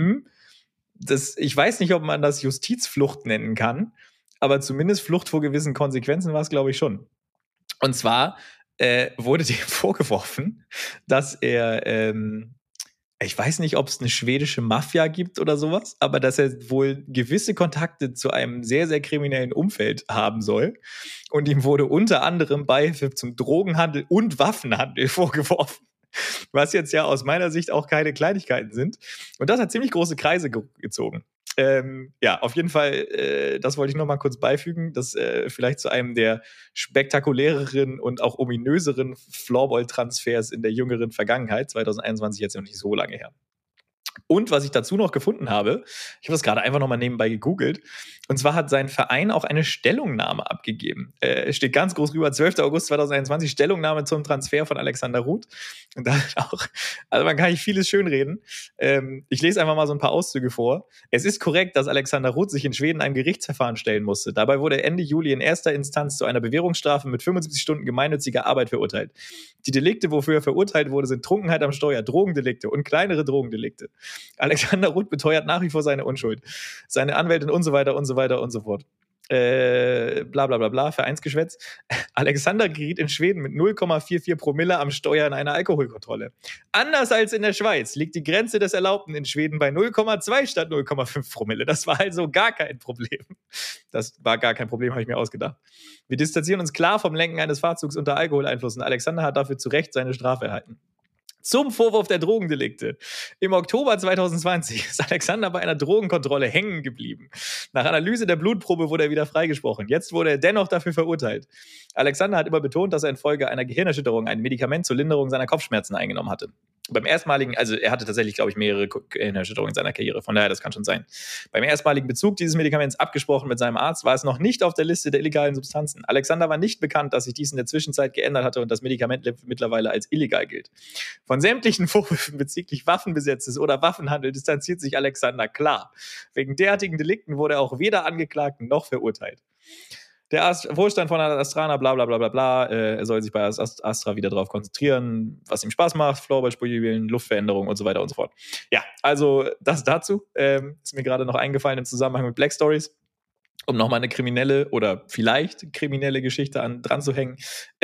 ich weiß nicht, ob man das Justizflucht nennen kann, aber zumindest Flucht vor gewissen Konsequenzen war es, glaube ich, schon. Und zwar wurde dem vorgeworfen, dass er ich weiß nicht, ob es eine schwedische Mafia gibt oder sowas, aber dass er wohl gewisse Kontakte zu einem sehr, sehr kriminellen Umfeld haben soll. Und ihm wurde unter anderem Beihilfe zum Drogenhandel und Waffenhandel vorgeworfen. Was jetzt ja aus meiner Sicht auch keine Kleinigkeiten sind. Und das hat ziemlich große Kreise gezogen. Ja, auf jeden Fall, das wollte ich noch mal kurz beifügen, dass vielleicht zu einem der spektakuläreren und auch ominöseren Floorball-Transfers in der jüngeren Vergangenheit, 2021 jetzt noch nicht so lange her. Und was ich dazu noch gefunden habe, ich habe das gerade einfach nochmal nebenbei gegoogelt, und zwar hat sein Verein auch eine Stellungnahme abgegeben. Steht ganz groß rüber, 12. August 2021, Stellungnahme zum Transfer von Alexander Ruth. Und da auch, also man kann nicht vieles schönreden. Ich lese einfach mal so ein paar Auszüge vor. Es ist korrekt, dass Alexander Ruth sich in Schweden einem Gerichtsverfahren stellen musste. Dabei wurde er Ende Juli in erster Instanz zu einer Bewährungsstrafe mit 75 Stunden gemeinnütziger Arbeit verurteilt. Die Delikte, wofür er verurteilt wurde, sind Trunkenheit am Steuer, Drogendelikte und kleinere Drogendelikte. Alexander Ruth beteuert nach wie vor seine Unschuld. Seine Anwältin und so weiter und so weiter und so fort. Bla bla bla bla, Vereinsgeschwätz. Alexander geriet in Schweden mit 0,44 Promille am Steuer in einer Alkoholkontrolle. Anders als in der Schweiz liegt die Grenze des Erlaubten in Schweden bei 0,2 statt 0,5 Promille. Das war also gar kein Problem. Das war gar kein Problem, habe ich mir ausgedacht. Wir distanzieren uns klar vom Lenken eines Fahrzeugs unter Alkoholeinfluss und Alexander hat dafür zu Recht seine Strafe erhalten. Zum Vorwurf der Drogendelikte. Im Oktober 2020 ist Alexander bei einer Drogenkontrolle hängen geblieben. Nach Analyse der Blutprobe wurde er wieder freigesprochen. Jetzt wurde er dennoch dafür verurteilt. Alexander hat immer betont, dass er infolge einer Gehirnerschütterung ein Medikament zur Linderung seiner Kopfschmerzen eingenommen hatte. Beim erstmaligen, also er hatte tatsächlich, glaube ich, mehrere Gehirnerschütterungen in seiner Karriere, von daher, das kann schon sein. Beim erstmaligen Bezug dieses Medikaments abgesprochen mit seinem Arzt, war es noch nicht auf der Liste der illegalen Substanzen. Alexander war nicht bekannt, dass sich dies in der Zwischenzeit geändert hatte und das Medikament mittlerweile als illegal gilt. Von sämtlichen Vorwürfen bezüglich Waffenbesetzes oder Waffenhandel distanziert sich Alexander klar. Wegen derartigen Delikten wurde er auch weder angeklagt noch verurteilt. Der Vorstand von Astrana, bla bla bla bla bla, er soll sich bei Astra wieder darauf konzentrieren, was ihm Spaß macht, Floorball-Spielen, Luftveränderung und so weiter und so fort. Ja, also das dazu. Ist mir gerade noch eingefallen im Zusammenhang mit Black Stories. Um nochmal eine kriminelle oder vielleicht kriminelle Geschichte dran zu hängen.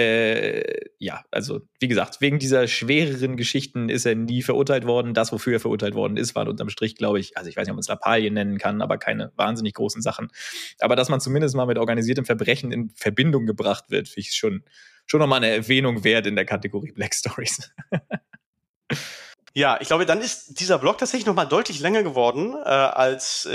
Ja, also wie gesagt, wegen dieser schwereren Geschichten ist er nie verurteilt worden. Das, wofür er verurteilt worden ist, war unterm Strich, glaube ich, also ich weiß nicht, ob man es Lappalien nennen kann, aber keine wahnsinnig großen Sachen. Aber dass man zumindest mal mit organisiertem Verbrechen in Verbindung gebracht wird, finde ich schon nochmal eine Erwähnung wert in der Kategorie Black Stories. Ja, ich glaube, dann ist dieser Blog tatsächlich noch mal deutlich länger geworden als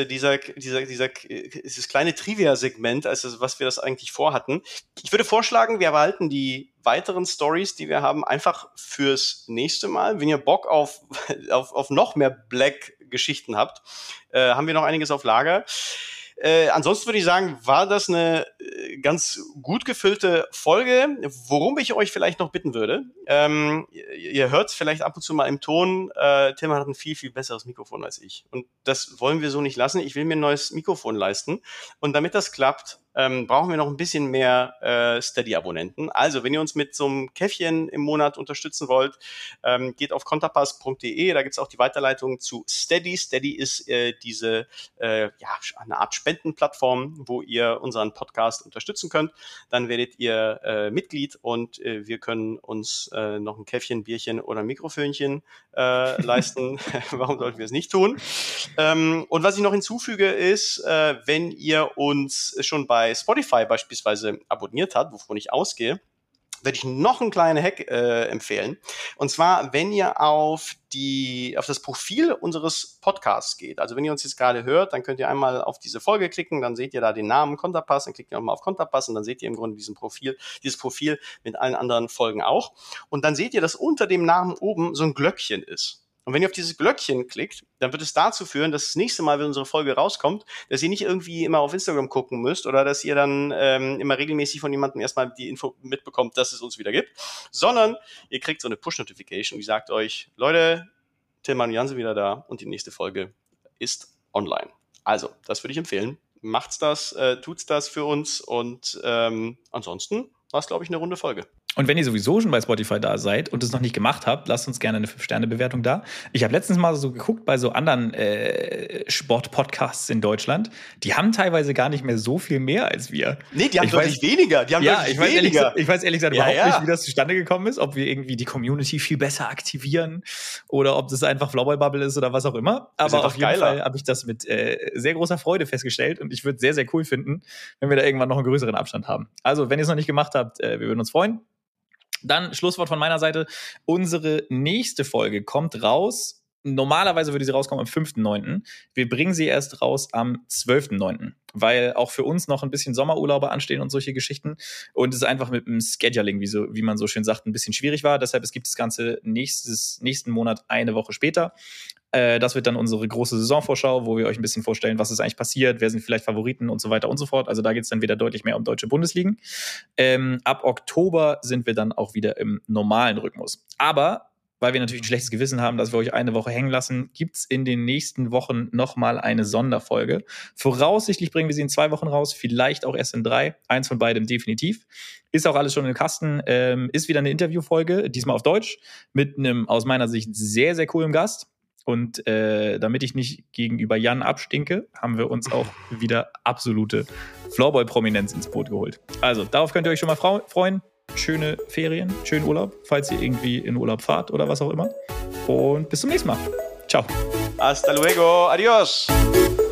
dieses kleine Trivia-Segment, als das, was wir das eigentlich vorhatten. Ich würde vorschlagen, wir behalten die weiteren Stories, die wir haben, einfach fürs nächste Mal. Wenn ihr Bock auf noch mehr Black-Geschichten habt, haben wir noch einiges auf Lager. Ansonsten würde ich sagen, war das eine ganz gut gefüllte Folge. Worum ich euch vielleicht noch bitten würde, ihr hört es vielleicht ab und zu mal im Ton, Tim hat ein viel, viel besseres Mikrofon als ich. Und das wollen wir so nicht lassen. Ich will mir ein neues Mikrofon leisten. Und damit das klappt, brauchen wir noch ein bisschen mehr Steady-Abonnenten. Also, wenn ihr uns mit so einem Käffchen im Monat unterstützen wollt, geht auf contapass.de, da gibt es auch die Weiterleitung zu Steady. Steady ist diese eine Art Spendenplattform, wo ihr unseren Podcast unterstützen könnt. Dann werdet ihr Mitglied und wir können uns noch ein Käffchen, Bierchen oder ein Mikrofönchen leisten. Warum sollten wir es nicht tun? Und was ich noch hinzufüge ist, wenn ihr uns schon bei Spotify beispielsweise abonniert habt, wovon ich ausgehe, werde ich noch einen kleinen Hack empfehlen. Und zwar, wenn ihr auf das Profil unseres Podcasts geht. Also wenn ihr uns jetzt gerade hört, dann könnt ihr einmal auf diese Folge klicken, dann seht ihr da den Namen Konterpass, dann klickt ihr nochmal auf Konterpass und dann seht ihr im Grunde dieses Profil mit allen anderen Folgen auch. Und dann seht ihr, dass unter dem Namen oben so ein Glöckchen ist. Und wenn ihr auf dieses Glöckchen klickt, dann wird es dazu führen, dass das nächste Mal, wenn unsere Folge rauskommt, dass ihr nicht irgendwie immer auf Instagram gucken müsst oder dass ihr dann immer regelmäßig von jemandem erstmal die Info mitbekommt, dass es uns wieder gibt, sondern ihr kriegt so eine Push-Notification, die sagt euch, Leute, Tillmann und Jan sind wieder da und die nächste Folge ist online. Also, das würde ich empfehlen. Macht's das, tut's das für uns und ansonsten war es, glaube ich, eine runde Folge. Und wenn ihr sowieso schon bei Spotify da seid und es noch nicht gemacht habt, lasst uns gerne eine 5-Sterne-Bewertung da. Ich habe letztens mal so geguckt bei so anderen Sport-Podcasts in Deutschland. Die haben teilweise gar nicht mehr so viel mehr als wir. Nee, die haben deutlich weniger. Ich weiß ehrlich gesagt überhaupt nicht, wie das zustande gekommen ist. Ob wir irgendwie die Community viel besser aktivieren oder ob das einfach Flowboy-Bubble ist oder was auch immer. Aber auf jeden Fall habe ich das mit sehr großer Freude festgestellt. Und ich würde es sehr, sehr cool finden, wenn wir da irgendwann noch einen größeren Abstand haben. Also, wenn ihr es noch nicht gemacht habt, wir würden uns freuen. Dann Schlusswort von meiner Seite. Unsere nächste Folge kommt raus. Normalerweise würde sie rauskommen am 5.9. Wir bringen sie erst raus am 12.9., weil auch für uns noch ein bisschen Sommerurlaube anstehen und solche Geschichten. Und es einfach mit dem Scheduling, wie man so schön sagt, ein bisschen schwierig war. Deshalb, es gibt das Ganze nächsten Monat eine Woche später. Das wird dann unsere große Saisonvorschau, wo wir euch ein bisschen vorstellen, was ist eigentlich passiert, wer sind vielleicht Favoriten und so weiter und so fort. Also da geht es dann wieder deutlich mehr um deutsche Bundesligen. Ab Oktober sind wir dann auch wieder im normalen Rhythmus. Aber weil wir natürlich ein schlechtes Gewissen haben, dass wir euch eine Woche hängen lassen, gibt es in den nächsten Wochen nochmal eine Sonderfolge. Voraussichtlich bringen wir sie in 2 Wochen raus, vielleicht auch erst in 3. Eins von beidem definitiv. Ist auch alles schon im Kasten. Ist wieder eine Interviewfolge, diesmal auf Deutsch, mit einem aus meiner Sicht sehr, sehr coolen Gast. Und damit ich nicht gegenüber Jan abstinke, haben wir uns auch wieder absolute Floorball-Prominenz ins Boot geholt. Also, darauf könnt ihr euch schon mal freuen. Schöne Ferien, schönen Urlaub, falls ihr irgendwie in Urlaub fahrt oder was auch immer. Und bis zum nächsten Mal. Ciao. Hasta luego. Adios.